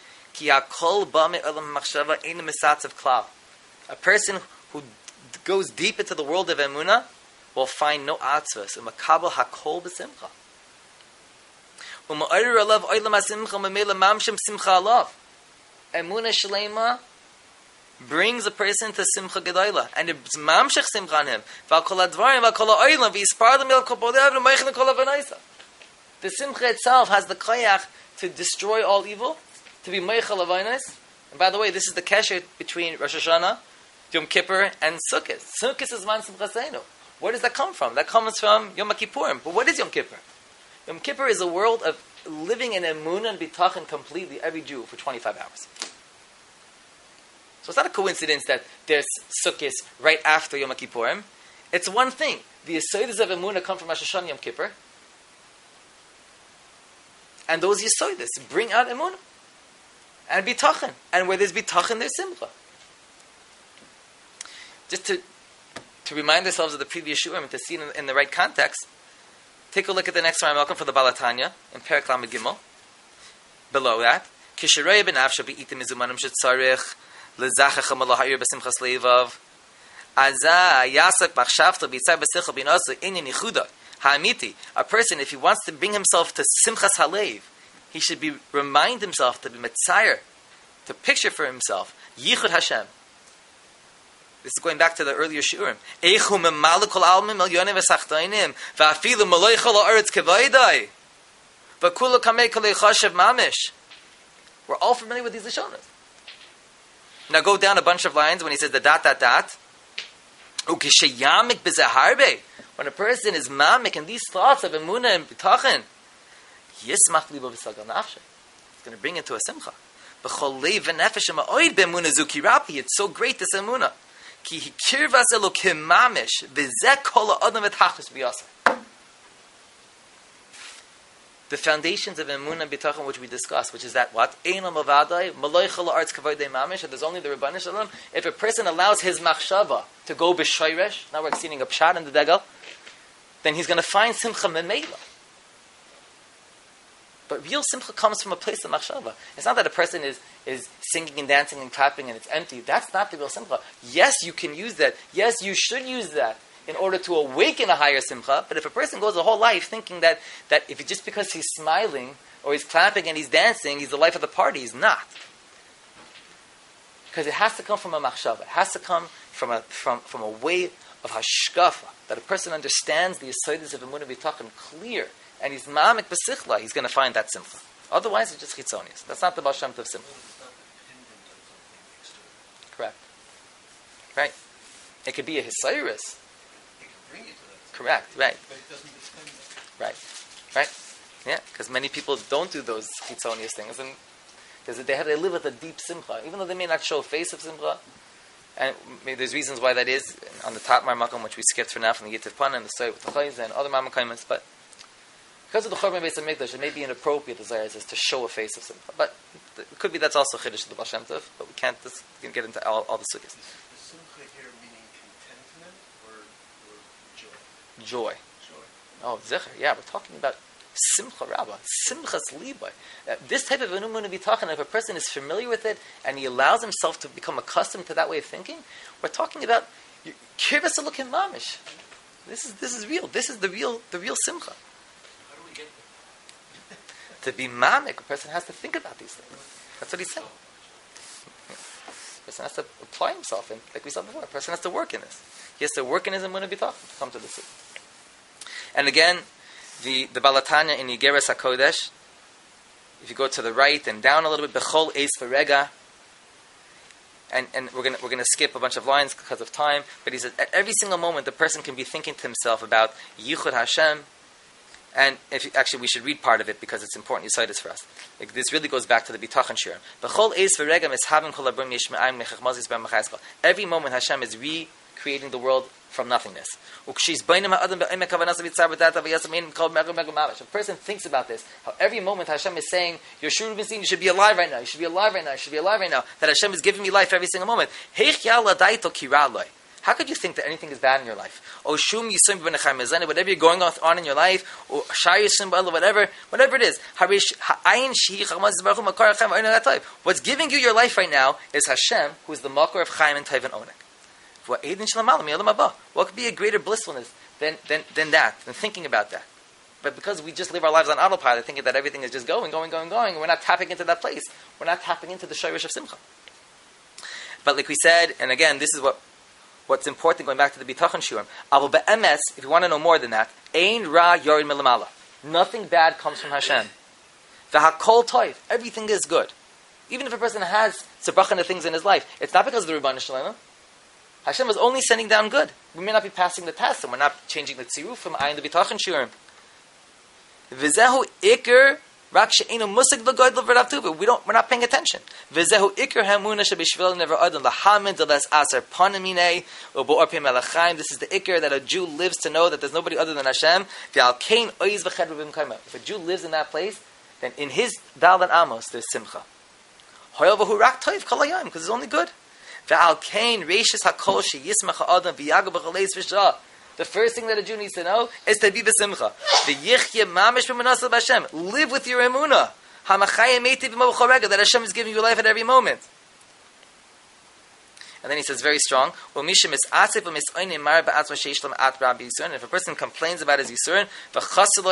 A person who goes deep into the world of Emunah will find no atzvas. Umakabel hakol b'simcha. Uma'ayir alav oilam ha-simcha memela mamshem simcha alav. Emunah Shlema brings a person to Simcha Gedoyla, and it's mamshech Simcha on him. The Simcha itself has the koyach to destroy all evil, to be meichel avaynos. And by the way, this is the kesher between Rosh Hashanah, Yom Kippur, and Sukkot. Sukkot is man Simcha Seinu. Where does that come from? That comes from Yom Kippurim. But what is Yom Kippur? Yom Kippur is a world of living in emunah and bitachon completely, every Jew, for twenty-five hours. So it's not a coincidence that there's Sukkot right after Yom Kippurim. It's one thing. The Yesodis of Emunah come from Rosh Hashanah Yom Kippur. And those Yesodis bring out Emunah. And Bitachon. And where there's Bitachon, there's Simcha. Just to, to remind ourselves of the previous Shurim and to see it in, in the right context, take a look at the next one. Welcome for the Balatanya in Perek Lamed Gimel. Below that, Kisharei ben Avsha be'itim izumanim shetzarich L'zachachem alahayir b'simchas leivav. Azah yasak b'chshavta b'yitzay b'sichel b'inosu inyan yichuda ha'amiti. A person, if he wants to bring himself to simchas halev, he should be remind himself to be metzayer, to picture for himself yichud Hashem. This is going back to the earlier shurim. Eichu memale kol almim elyonim v'sachtainim v'afilu maloi chol ha'aretz kevaydai v'kulu kamei kol eichashev mamish. We're all familiar with these lashonos. Now go down a bunch of lines when he says the dot, dot, dot. When a person is mamik in these thoughts of emunah and bitachon, it's going to bring it to a simcha. It's so great, this emunah. The foundations of emunah and bitachon, which we discussed, which is that what? And there's only the Rebbeinu Shalom. If a person allows his machshava to go b'shayresh, now we're exceeding a pshat in the Degel, then he's going to find simcha memela. But real simcha comes from a place of machshava. It's not that a person is, is singing and dancing and clapping and it's empty. That's not the real simcha. Yes, you can use that. Yes, you should use that in order to awaken a higher simcha. But if a person goes a whole life thinking that, that if just because he's smiling or he's clapping and he's dancing, he's the life of the party, he's not. Because it has to come from a machshava. It has to come from a from, from a way of hashkafa, that a person understands the yesodis of emunah v'tachon clear, and he's ma'amik b'sichla, he's going to find that simcha. Otherwise, it's just chitzonius. That's not the Baal Shem Tov simcha. Correct. Right. It could be a hisairis. Correct, right. But it doesn't defend that. Right, right. Yeah, because many people don't do those chitzonius things, and because they have they live with a deep simcha, even though they may not show a face of simcha. And maybe there's reasons why that is on the top marmakom, which we skipped for now from the Yitzhak Pana and the story with the Chayz and other marmakaimas. But because of the Chorban Beis Hamikdash, it may be inappropriate desires is to show a face of simcha. But It could be that's also Chiddush of the Baal Shem Tov, but we can't just get into all, all the sugyas. Is the simcha here meaning contentment or, or joy? Joy. Joy. Oh, Zecher, yeah, we're talking about Simcha Rabbah, Simchas Liba. Uh, this type of Enumuna B'tachon, if a person is familiar with it and he allows himself to become accustomed to that way of thinking, we're talking about Kirvas Elokim Mamish. This is this is real. This is the real the real Simcha. How do we get there? To be mamik, a person has to think about these things. That's what he's saying. A person has to apply himself, and like we said before, a person has to work in this. He has to work in his Emunah B'tachon to come to the Simcha. And again, the the Balatanya in Yigeres HaKodesh, if you go to the right and down a little bit, Bechol Eis V'Rega, and and we're gonna we're gonna skip a bunch of lines because of time, but he says at every single moment the person can be thinking to himself about Yichud Hashem, and if you, actually we should read part of it because it's important. You cite this for us. Like, this really goes back to the Bitachon Shir. Bechol Eis V'Rega Mishavim Kol Abrim Yishma'im Mechachmazis Ben Mechayskal. Every moment Hashem is recreating the world from nothingness. A person thinks about this, how every moment Hashem is saying, you should be alive right now, you should be alive right now, you should be alive right now, that Hashem is giving me life every single moment. How could you think that anything is bad in your life? Whatever you're going on in your life, or whatever, whatever it is. What's giving you your life right now is Hashem, who is the Makor of Chaim and Taiv and Onek. What could be a greater blissfulness than, than, than that, than thinking about that? But because we just live our lives on autopilot, thinking that everything is just going, going, going, going, we're not tapping into that place. We're not tapping into the Shayrish of Simcha. But like we said, and again, this is what what's important, going back to the Bitachon Shurim. Aval be'emes, if you want to know more than that, Ein ra yorid milamala. Nothing bad comes from Hashem. V'hakol toiv. Everything is good. Even if a person has tzibachana things in his life, it's not because of the Rebbeinu Shalom. Hashem is only sending down good. We may not be passing the test, and we're not changing the tziruf from ayin the bitachon shiurim. V'zehu ikr rak she'enu musig l'goydel v'rav tuva. We don't. We're not paying attention. V'zehu ikr hamuna shebishvil never adon lahamid deles aser panamine u'bo'or pim elachayim. This is the ikr that a Jew lives to know that there's nobody other than Hashem. V'al kain oiz v'ched rubim kaima. If a Jew lives in that place, then in his dal and amos there's simcha. Hoyel v'hu rak toiv kol hayom, because it's only good. The first thing that a Jew needs to know is to be b'simcha. Live with your emunah. That Hashem is giving you life at every moment. And then he says very strong, if a person complains about his yisurin, doesn't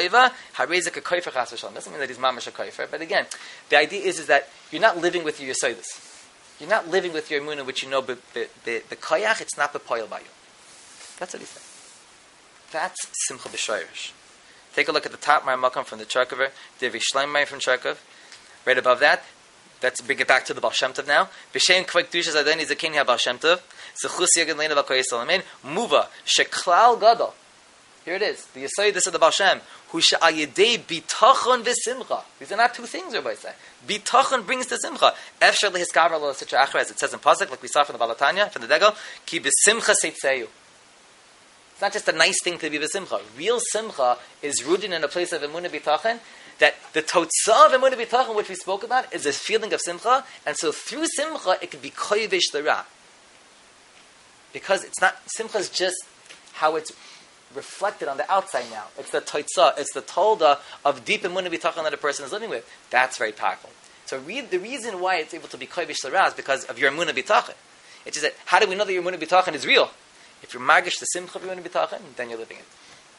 mean that he's mamash a kaifer. But again, the idea is, is that you're not living with your yisoidus. You're not living with your emunah, which you know, but the koyach, it's not bepoil by you. That's what he said. That's simcha b'shoyrish. Take a look at the top Maram from the Cherkover, Divrei Shleimai from Cherkov. Right above that, let's bring it back to the Baal Shem Tov now. B'shem kvek dushas adoni zaken ha Baal Shem Tov. Zechus yagen leina v'koyes alamin. Muva sheklal gadol. Here it is. The Yesodus of the Baal Shem. Hu she'ayidei bitachon v'simcha. These are not two things, Rabbi say. Bitachon brings to simcha. Efshar lehiskavar lo sitra achra, as it says in Pasuk, like we saw from the Balatanya, from the Degel, ki b'simcha seitzeyu. It's not just a nice thing to be b'simcha. Real simcha is rooted in a place of emunah bitachon, that the totzah of emunah bitachon, which we spoke about, is a feeling of simcha, and so through simcha, it can be koyevish l'ra. Because it's not, simcha is just how it's reflected on the outside now. It's the totzah, it's the tolda of deep emunah bitachon that a person is living with. That's very powerful. So read, the reason why it's able to be koyevish l'ra is because of your emunah bitachon. It's just that, how do we know that your emunah bitachon is real? If you're magish the simcha of your emunah bitachon, then you're living it.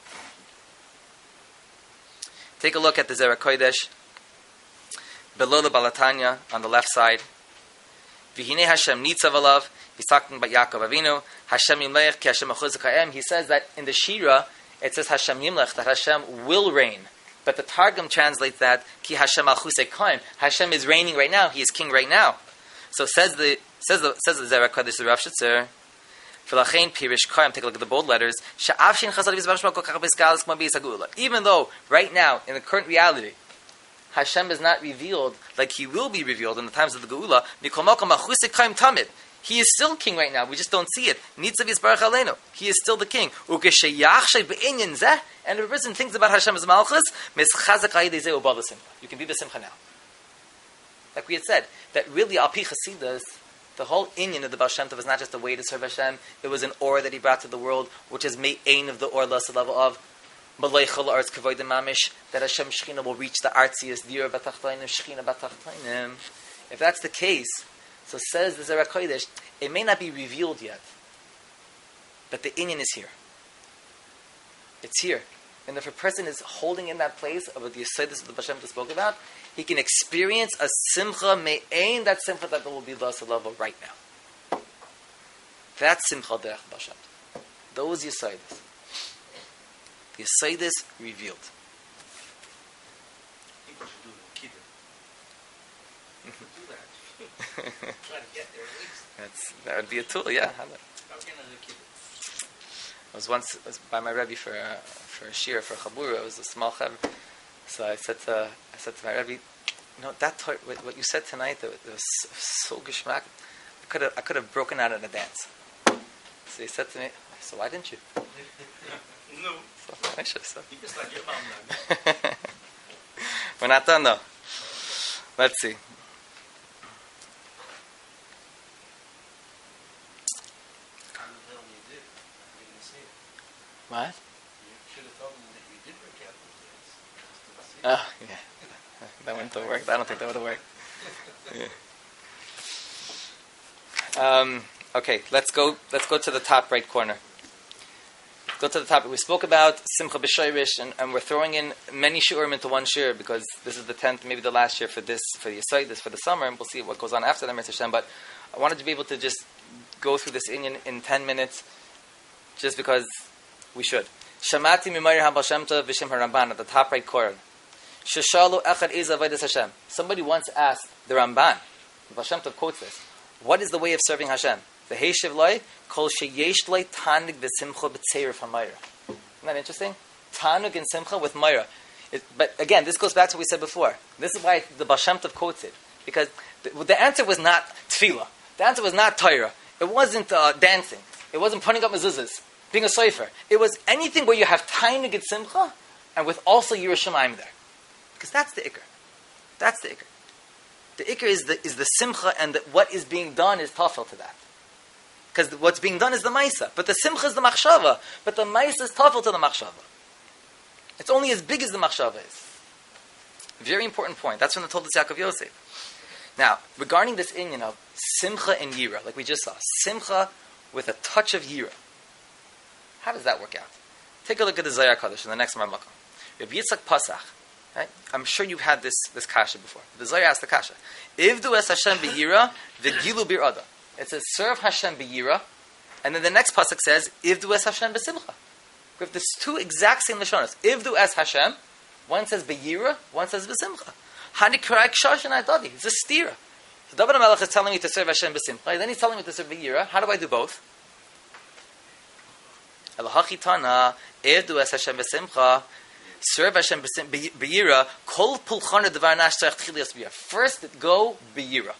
Take a look at the Zera Kodesh, below the Balatanya on the left side. V'hinei Hashem nitzav alav. He's talking about Yaakov Avinu. Hashem yimlech ki Hashem achuz ka'em. He says that in the Shira it says Hashem yimlech, that Hashem will reign. But the Targum translates that ki Hashem achuz ka'em. Hashem is reigning right now. He is king right now. So says the says the says the Zera Kodesh, the Rav Shitzer. V'lachein pirish ka'em. Take a look at the bold letters. Sha'av shein chasad v'zbashma kol kach b'skalas k'ma b'yisagula. Even though right now in the current reality, Hashem is not revealed like He will be revealed in the times of the Geula. He is still king right now. We just don't see it. He is still the king. And if a person thinks about Hashem's malchus, you can be b'simcha now. like we had said, that really al pi chasidus, the whole inyan of the Baal Shem Tov was not just a way to serve Hashem. It was an or that he brought to the world, which is me'ain of the or less level of Maleichel arts kavoid mamish, that Hashem Shechina will reach the artsiest dir batachtainim Shechina batachtainim. If that's the case, so says the Zerach Kodesh, it may not be revealed yet, but the inyan is here. It's here. And if a person is holding in that place of the Yesodus that the Baal Shem Tov spoke about, he can experience a simcha me'ain, that simcha that will be the level right now. That's simcha derech Baal Shem Tov. Those Yesodus. The Yesodus revealed. People should do the kiddush. Do that. Try to get there at least. That's, that would be a tool, yeah. How can I kiddush? I was once I was by my Rebbe for a, for a shir, for a chabura. It was a small chav. So I said to I said to my Rebbe, you know, that tar- what, what you said tonight, that, that was so, so geschmack. I could have I could have broken out in a dance. So he said to me, so why didn't you? No. So I should have said. You just like your mom now. We're not done though. Let's see. What? You should have told them that you did break out those days. Oh, yeah. That wouldn't have worked. I don't think that would have worked. Yeah. Um, okay, let's go Let's go to the top right corner. Go to the top. We spoke about Simcha B'Shoirish, and, and we're throwing in many shiurim into one shiur because this is the tenth, maybe the last year for this, for the Yesod, this for the summer, and we'll see what goes on after that, Mister Hashem. But I wanted to be able to just go through this inyan in ten minutes, just because we should. Shamati mimayir ha-Baal Shem Tov v'shem ha-Ramban at the top right corner. Sheshalu echad eza avodas Hashem. Somebody once asked the Ramban, the Baal Shem Tov quotes this, what is the way of serving Hashem? The Heishiv loy kol sheyesh loy tanig v'simcha b'tzeir ha-Mayra. Isn't that interesting? Tanug and simcha with Mayra. It, but again, this goes back to what we said before. This is why the Baal Shem Tov quotes it, because the, the answer was not tefillah. The answer was not Torah. It wasn't uh, dancing. It wasn't putting up mezuzahs, being a soifer. It was anything where you have tainug and simcha, and with also Yerushalayim there. Because that's the ikr. That's the ikr. The ikr is the, is the simcha, and the, what is being done is tafel to that. Because what's being done is the maisa. But the simcha is the machshava. But the maisa is tafel to the machshava. It's only as big as the machshava is. Very important point. That's from the Toldos Yaakov Yosef. Now, regarding this inyan of simcha and yira, like we just saw, simcha with a touch of yira. How does that work out? Take a look at the Zohar Kadosh in the next Marmakom. Rabbi Yitzchak Pasach. Right? I'm sure you've had this, this kasha before. The Zohar asked the kasha. Ivdu es Hashem b'yira v'gilu bir'ada. It says, serve Hashem b'yira. And then the next pasuk says, Ivdu es Hashem b'simcha. We have these two exact same Lashonos. Ivdu es Hashem. One says b'yira, one says b'simcha. Hani k'rak shash and adadi. It's a stira. So David HaMelech is telling me to serve Hashem b'simcha. Then he's telling me to serve b'yira. How do I do both? Elohachi Tana, Ivdu es Hashem b'simcha. Serve Hashem b'yira. Kol pulchana devar nash tzarech tchilias b'yira. First, go b'yira.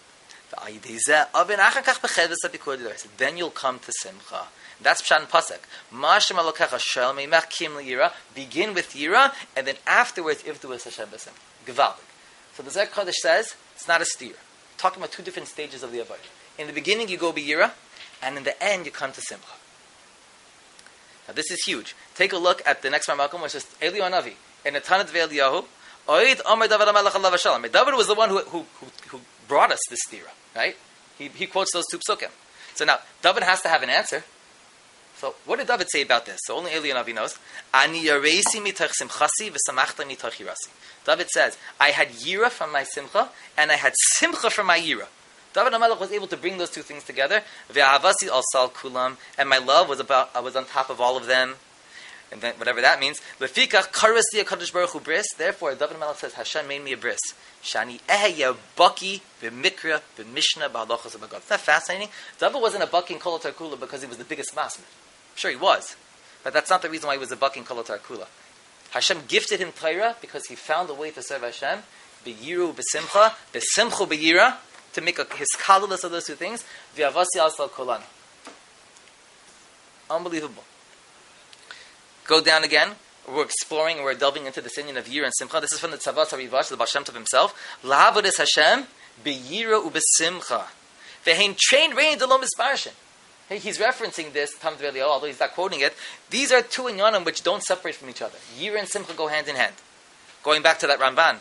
Then you'll come to simcha. That's Pshat and Pasuk. Ma'ashem alokecha shel meimach kim liyira. Begin with yira, and then afterwards, Ivdu es Hashem b'simcha. Gevaldik. So the Zohar Kodesh says it's not a steer. Talking about two different stages of the avodah. In the beginning, you go b'yira, and in the end, you come to simcha. Now this is huge. Take a look at the next Marmakom, which is Eliyahu Navi in the Tanat ve'Eliyahu. Oid Omer David HaMelech Alav Shalom. David was the one who who who, who brought us this stira, right? He he quotes those two psukim. So now David has to have an answer. So what did David say about this? So only Eliyahu Navi knows. Ani yaresi mitach simchasi v'samachta mitach yirasi. David says, I had yira from my simcha and I had simcha from my yira. David HaMelech was able to bring those two things together. Ve'ahavasi al sal kulam, and my love was about I was on top of all of them. And then whatever that means. Lefikach karasi HaKadosh Baruch Hu bris. Therefore, David HaMelech says, Hashem made me a bris. Shani ehya baki v'mikra v'mishnah b'halachos v'bagad. Isn't that fascinating? David wasn't a baki in Kol Kula because he was the biggest masmid. Sure, he was. But that's not the reason why he was a baki in Kol Kula. Hashem gifted him Torah because he found a way to serve Hashem. B'yiru b'simcha, b'simchu b'yira, to make a, his kalulus of those two things. V'avasi asal kolana. Unbelievable. Go down again. we're exploring and we're delving into this union of Yira and Simcha. This is from the Tzavas HaRivash, the Baal Shem Tov himself. La'avodas Hashem b'yira u'b'simcha. Ve'hein train rein delom misparshin. He's referencing this, Tam Dvei Eliyahu, although he's not quoting it. These are two inyanim which don't separate from each other. Yira and Simcha go hand in hand. Going back to that Ramban.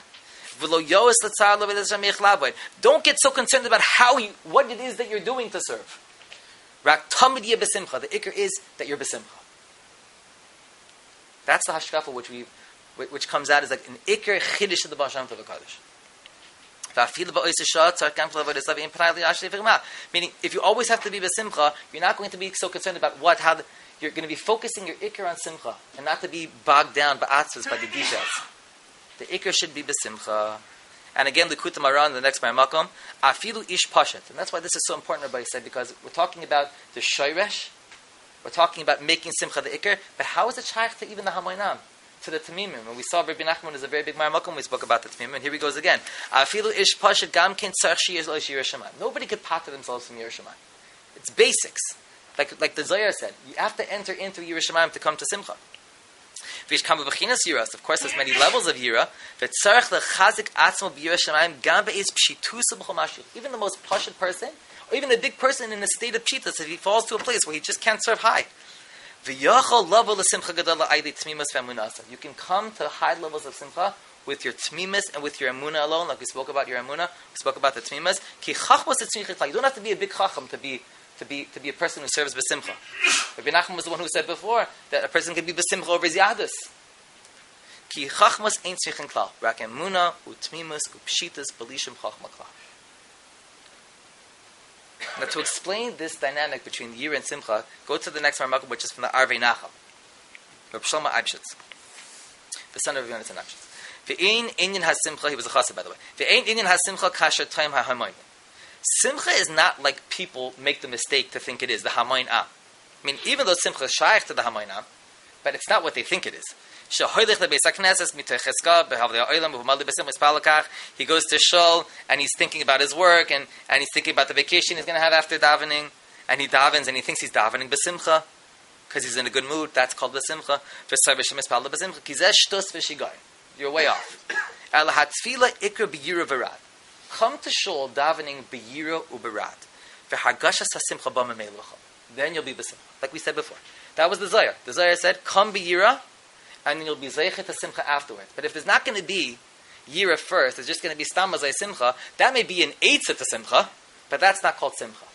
Don't get so concerned about how you, what it is that you're doing to serve. The ikr is that you're besimcha. That's the hashkafa which we, which comes out as like an ikr chiddush of the Baal Shem Tov HaKadosh. Meaning, if you always have to be besimcha, you're not going to be so concerned about what, how the, you're going to be focusing your ikr on simcha and not to be bogged down ba'atzvus by the details. The ikr should be besimcha. And again, the Likutei Moharan in the next Makom, afilu ish pashat. And that's why this is so important, Rabbi said, because we're talking about the shoyresh, we're talking about making simcha the ikr, but how is it shaykh to even the hamoinam, to the tamimim? And we saw Rabbi Nachman is a very big Makom, we spoke about the tamimim, and here he goes again. Afilu ish pashat gam ken tzarch sheyez lo yirah shamayim. Nobody could pater themselves from yirah shamayim. It's basics. Like, like the Zohar said, you have to enter into yirah shamayim to come to simcha. Of course, there's many levels of yira. Even the most pashut person, or even a big person in a state of pshitas, if he falls to a place where he just can't serve high, you can come to high levels of simcha with your tmimas and with your emunah alone. Like we spoke about your emunah, we spoke about the tmimas. You don't have to be a big chacham to be to be to be a person who serves besimcha. Rabbi Nachman was the one who said before that a person can be besimcha over his yadus. Ki chachmas ain't tzrichen klal. Rak emuna utmimus upshitas belishim chachma klal. Now, to explain this dynamic between Yira and Simcha, go to the next Marmakum, which is from the Arvei Nachal, Rabbi Shlomo Eibshitz, the son of Rabbi Yonatan Eibshitz. Ve'ein inyan has Simcha. He was a chassid, by the way. Ve'ein inyan has Simcha kasher taim ha'hamoyin. Simcha is not like people make the mistake to think it is, the Hamoin Am. I mean, even though Simcha is shaykh to the Hamoin Am, but it's not what they think it is. He goes to Shul, and he's thinking about his work, and, and he's thinking about the vacation he's going to have after davening, and he davens, and he thinks he's davening b'simcha, because he's in a good mood. That's called b'simcha. You're way off. Come to shul davening b'yira u'berad. V'hargashas hasimcha b'mamelucha. Then you'll be b'simcha. Like we said before. That was the Zohar. The Zohar said, come b'yira, and then you'll be zeichet hasimcha afterwards. But if there's not going to be yira first, there's just going to be stam mazay simcha, that may be an eitzah to simcha, but that's not called simcha.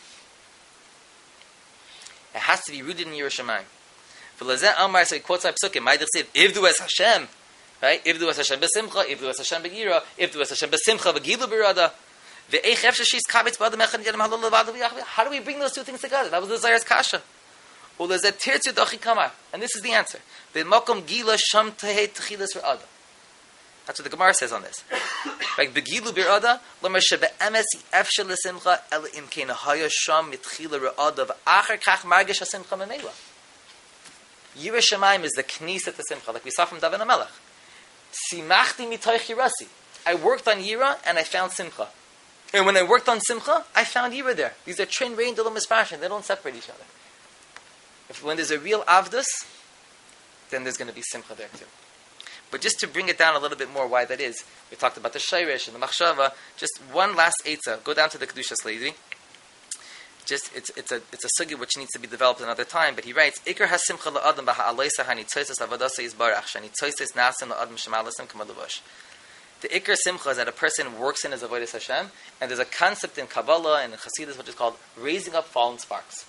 It has to be rooted in yira shamayim. V'lazeh amar, so he quotes our psukim, ma'idich siv, ivdu es Hashem, right? Ivdu es Hashem b'simcha, ivdu es Hashem b'yira, ivdu es Hashem b'simcha, v'gilu b'rada. Ve'eich efshar she's kabitz b'adam echad yadam halal levadu v'yachvi. How do we bring those two things together? That was the Zohar's kasha. Ulazeh tirtzu dochi kamar. And this is the answer. V'mokom gila sham tehei techilas r'ada. That's what the Gemara says on this. Like begilu b'rada, l'mar shebe'emes efshar l'simcha el im kein haya sham mitchila r'ada v'achar kach margish hasimcha memela. Yirah Shamayim is the knesset to simcha, like we saw from David HaMelech. Simachti mitoich yirasi. I worked on Yira and I found Simcha. And when I worked on Simcha, I found Yira there. These are train rein delum mispashin. They don't separate each other. If when there's a real avdus, then there's going to be Simcha there too. But just to bring it down a little bit more, why that is, we talked about the Shayresh and the Machshava. Just one last eitzah. Go down to the Kedushas Levi. Just it's it's a it's a sugi which needs to be developed another time. But he writes, Iker hasimcha la'adam b'ha'alaysa hani tzoyses avadasa yizbarach shani tzoyses nasim la'adam shemalasim k'madavush. The Iker simcha is that a person works in his avodas Hashem, and there's a concept in Kabbalah and in Chassidus which is called raising up fallen sparks.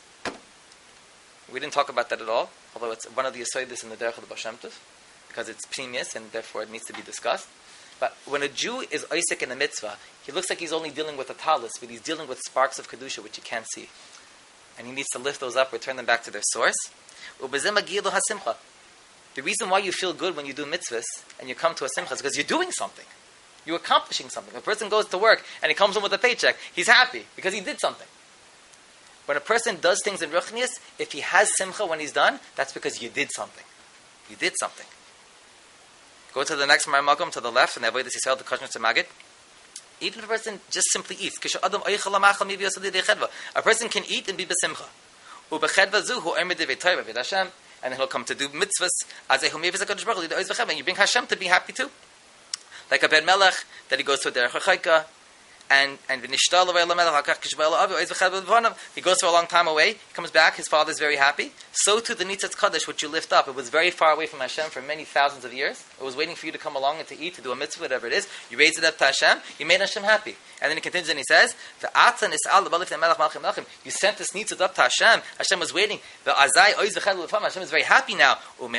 We didn't talk about that at all, although it's one of the yesodis in the derech of the Baal Shem Tov, because it's pnimius and therefore it needs to be discussed. But when a Jew is Isaac in a mitzvah, he looks like he's only dealing with a talis, but he's dealing with sparks of Kedusha which he can't see. And he needs to lift those up, return them back to their source. The reason why you feel good when you do mitzvahs and you come to a simcha is because you're doing something. You're accomplishing something. When a person goes to work and he comes home with a paycheck, he's happy because he did something. When a person does things in Ruchnius, if he has simcha when he's done, that's because you did something. You did something. Go to the next Marmakum to the left, and the Avodas Yisrael, the Kashmir to Magid. Even if a person just simply eats, a person can eat and be besimcha. and then he'll come to do mitzvahs. As a humevis HaKadosh Baruch Hu, and you bring Hashem to be happy too. Like a Ben Melech, that he goes to a Derech HaChaika, and and he goes for a long time away. He comes back. His father is very happy. So too the Nitzatz Kaddish, which you lift up. It was very far away from Hashem for many thousands of years. It was waiting for you to come along and to eat, to do a mitzvah, whatever it is. You raised it up to Hashem. You made Hashem happy. And then he continues and he says, "The Atan is al the You sent this Nitzatz up to Hashem. Hashem was waiting. The Azai oiz v'chad l'fam. Hashem is very happy now.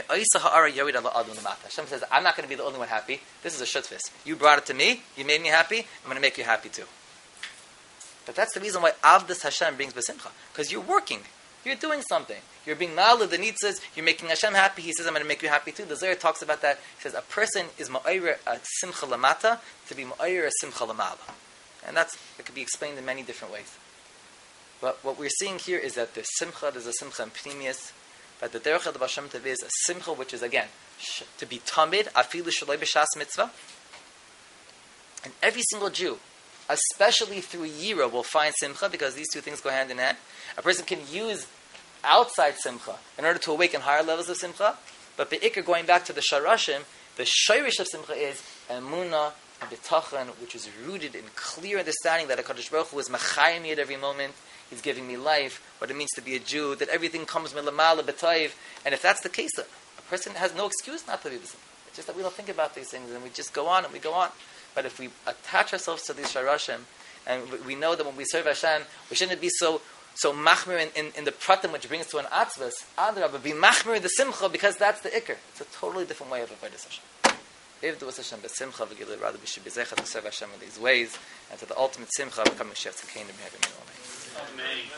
Hashem says, I'm not going to be the only one happy. This is a shutfis. You brought it to me. You made me happy. I'm going to make you happy too. But that's the reason why Avdas Hashem brings B'simcha. Because you're working. You're doing something. You're being na'al the nitzas. You're making Hashem happy. He says, I'm going to make you happy too. The Zohar talks about that. He says, a person is ma'ayir a simcha lamata to be ma'ayir a simcha lamala. And that's, it could be explained in many different ways. But what we're seeing here is that there's simcha, there's a simcha in pnimius, that the derech of Hashem Tev is a simcha, which is, again, sh- to be tamid, afilu shaloi b'shas mitzvah. And every single Jew, especially through Yira, will find simcha, because these two things go hand in hand. A person can use outside simcha in order to awaken higher levels of simcha, but be'ikr, going back to the sharashim, the shayrish of simcha is emunah and bitachon, which is rooted in clear understanding that HaKadosh Baruch Hu is machayim me at every moment. He's giving me life, what it means to be a Jew, that everything comes milamala b'tayv. And if that's the case, a person has no excuse not to be this. It's just that we don't think about these things, and we just go on and we go on. But if we attach ourselves to these sharashim, and we know that when we serve Hashem, we shouldn't be so so machmir in, in, in the pratim, which brings to an atzvas, adrabah, be machmir in the simcha, because that's the ikr. It's a totally different way of avodas Hashem. If there was Hashem b'simcha, v'gilui, rather we should be zeichat to serve Hashem in these ways, and to the ultimate simcha, becoming shef tzedkeinu b'heaven. Amen.